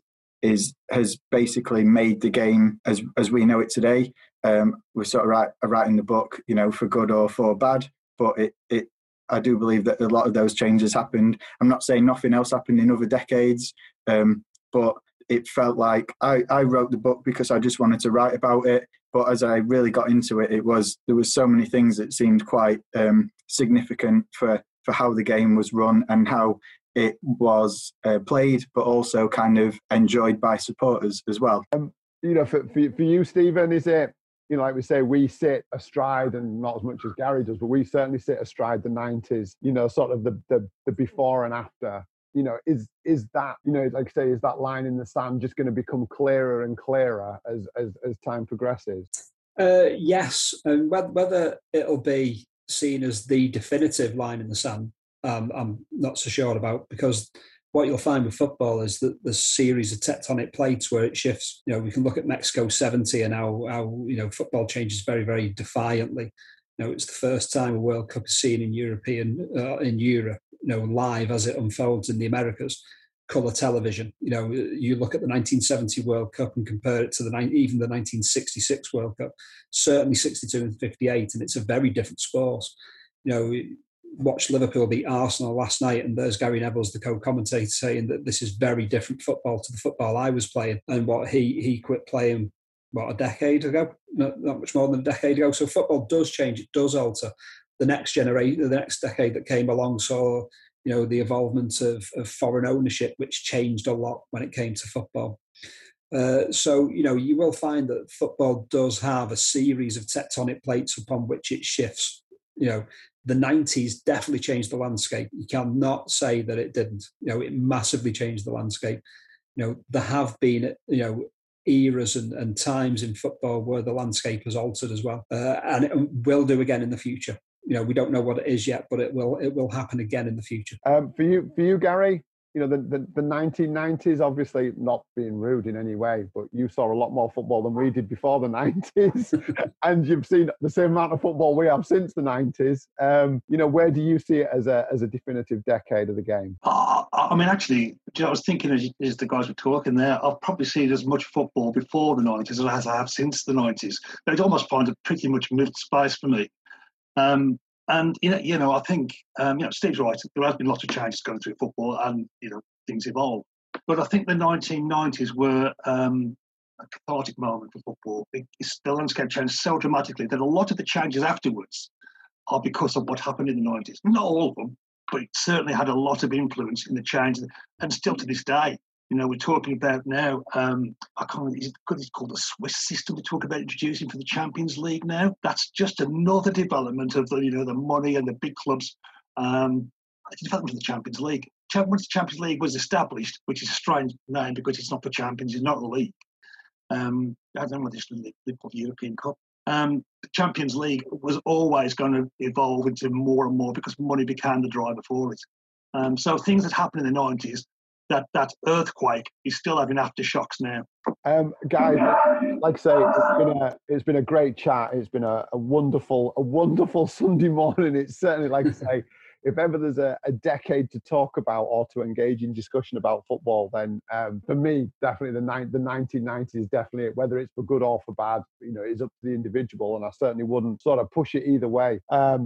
basically made the game as we know it today. We're sort of writing the book, for good or for bad, but I do believe that a lot of those changes happened. I'm not saying nothing else happened in other decades, but it felt like I wrote the book because I just wanted to write about it. But as I really got into it, there was so many things that seemed quite significant for how the game was run and how it was played, but also kind of enjoyed by supporters as well. For you, Stephen, is it, like we say, we sit astride, and not as much as Gary does, but we certainly sit astride the 90s, sort of the before and after. Is that, like I say, is that line in the sand just going to become clearer and clearer as time progresses? Yes, and whether it'll be seen as the definitive line in the sand, I'm not so sure about, because what you'll find with football is that there's a series of tectonic plates where it shifts. We can look at Mexico 70 and how football changes very, very defiantly. It's the first time a World Cup is seen in Europe, live as it unfolds in the Americas, colour television. You look at the 1970 World Cup and compare it to even the 1966 World Cup, certainly 62 and 58, and it's a very different sport. Watched Liverpool beat Arsenal last night, and there's Gary Neville's the co-commentator saying that this is very different football to the football I was playing, and what he quit playing a decade ago, not much more than a decade ago. So football does change, it does alter. The next generation, the next decade that came along saw, the evolvement of foreign ownership, which changed a lot when it came to football. So, you will find that football does have a series of tectonic plates upon which it shifts. The 90s definitely changed the landscape. You cannot say that it didn't. It massively changed the landscape. There have been, eras and times in football where the landscape has altered as well, and it will do again in the future. We don't know what it is yet, but it will happen again in the future. For you, Gary, the 1990s, obviously not being rude in any way, but you saw a lot more football than we did before the 90s, and you've seen the same amount of football we have since the 90s. Where do you see it as a definitive decade of the game? I mean, actually, I was thinking as the guys were talking there, I've probably seen as much football before the 90s as I have since the 90s. But it almost finds a pretty much moved space for me. And I think Steve's right. There has been lots of changes going through football, and things evolve. But I think the 1990s were a cathartic moment for football. The landscape changed so dramatically that a lot of the changes afterwards are because of what happened in the 90s. Not all of them, but it certainly had a lot of influence in the change. And still to this day, we're talking about now, I can't remember, it's called the Swiss system. We talk about introducing for the Champions League now. That's just another development of the money and the big clubs. It's a development of the Champions League. Once the Champions League was established, which is a strange name because it's not for champions, it's not a league. I don't know what this is, the European Cup. The Champions League was always going to evolve into more and more because money became the driver for it. So things that happened in the 90s, that earthquake is still having aftershocks now. Guys, like I say, it's been a great chat. It's been a wonderful Sunday morning. It's certainly, like I say, if ever there's a decade to talk about or to engage in discussion about football, then for me, definitely the 1990s is definitely it. Whether it's for good or for bad, it's up to the individual, and I certainly wouldn't sort of push it either way.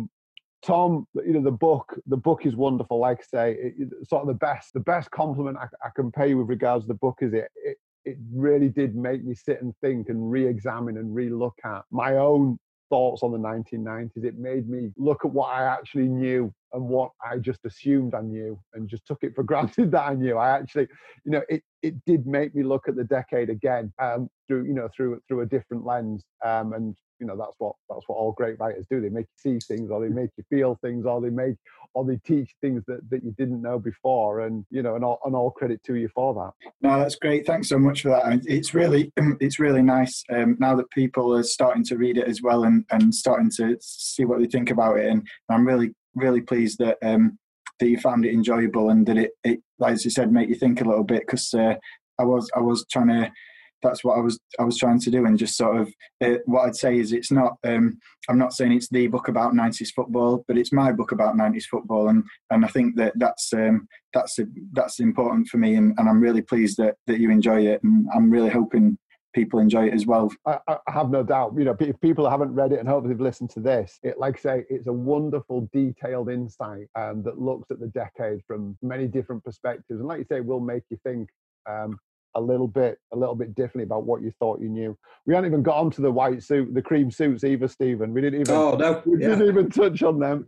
Tom, the book is wonderful. Like I say, sort of the best compliment I can pay you with regards to the book is it really did make me sit and think and re-examine and re-look at my own thoughts on the 1990s. It made me look at what I actually knew and what I just assumed I knew and just took it for granted that I knew. I actually, it did make me look at the decade again through a different lens. And that's what all great writers do. They make you see things, or they make you feel things, or they teach things that you didn't know before. And and all credit to you for that. No, that's great. Thanks so much for that. It's really nice now that people are starting to read it as well and starting to see what they think about it. And I'm really pleased that that you found it enjoyable and that it like you said, make you think a little bit, because I was trying to. That's what I was trying to do, and just sort of what I'd say is it's not. I'm not saying it's the book about 90s football, but it's my book about 90s football, and I think that's important for me, and I'm really pleased that you enjoy it, and I'm really hoping people enjoy it as well. I have no doubt. If people haven't read it and hopefully they've listened to this, like I say, it's a wonderful, detailed insight that looks at the decade from many different perspectives, and like you say, will make you think. A little bit differently about what you thought you knew. We hadn't even got onto the cream suits either, Stephen. We didn't even. Didn't even touch on them.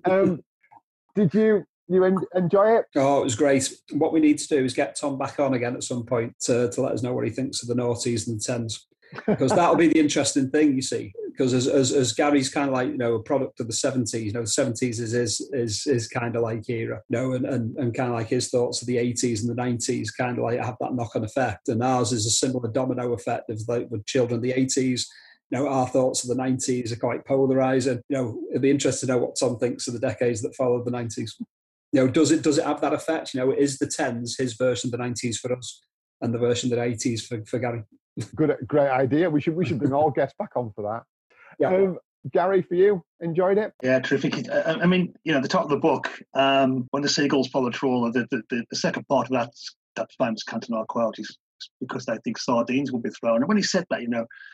Did you enjoy it? Oh, it was great. What we need to do is get Tom back on again at some point to let us know what he thinks of the noughties and the tens, because that'll be the interesting thing, you see. Because as Gary's kind of like a product of the 70s, the 70s is kind of like era, and kind of like his thoughts of the 80s and the 90s kind of like have that knock-on effect, and ours is a similar domino effect of like with children of the 80s. Our thoughts of the 90s are quite polarizing. It'd be interesting to know what Tom thinks of the decades that followed the 90s. Does it have that effect? Is the 10s his version of the 90s for us, and the version of the 80s for Gary? Great idea. We should bring all guests back on for that. Yeah. Gary, for you, enjoyed it? Yeah, terrific. I mean, the top of the book, when the seagulls follow trawler, the second part of that famous Cantona quote is because they think sardines will be thrown. And when he said that,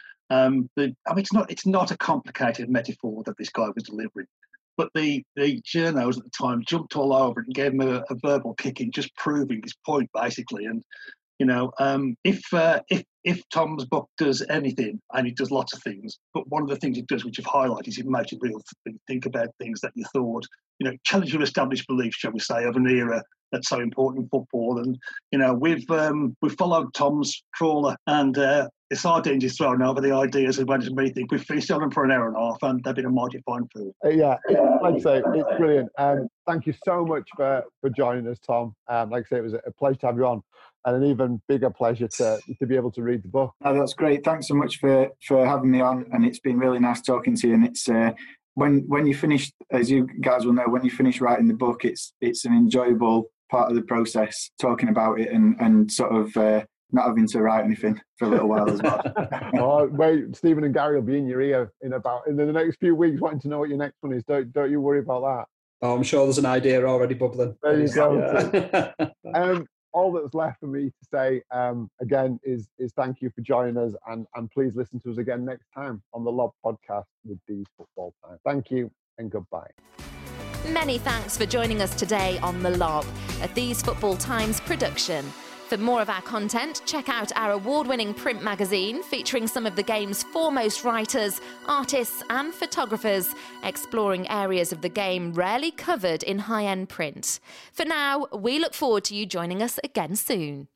it's not a complicated metaphor that this guy was delivering. But the journos at the time jumped all over it and gave him a verbal kicking, just proving his point, basically. And if Tom's book does anything, and it does lots of things, but one of the things it does, which you've highlighted, is it makes you really think about things that you thought, challenge your established beliefs, shall we say, of an era that's so important in football. And we've followed Tom's trawler, and the sardines is thrown over the ideas of when me think we've feasted on them for an hour and a half, and they've been a mighty fine food. Yeah, like I say, it's brilliant. Thank you so much for joining us, Tom. Like I say, it was a pleasure to have you on, and an even bigger pleasure to be able to read the book. Oh, that's great. Thanks so much for having me on, and it's been really nice talking to you. And it's when you finish, as you guys will know, when you finish writing the book, it's an enjoyable part of the process, talking about it and sort of not having to write anything for a little while as well. Oh, wait, Stephen and Gary will be in your ear in the next few weeks, wanting to know what your next one is. Don't you worry about that. Oh, I'm sure there's an idea already bubbling. There you go. Yeah. All that's left for me to say again is thank you for joining us, and please listen to us again next time on the Lob Podcast with These Football Times. Thank you and goodbye. Many thanks for joining us today on The Lob, a These Football Times production. For more of our content, check out our award-winning print magazine featuring some of the game's foremost writers, artists and photographers, exploring areas of the game rarely covered in high-end print. For now, we look forward to you joining us again soon.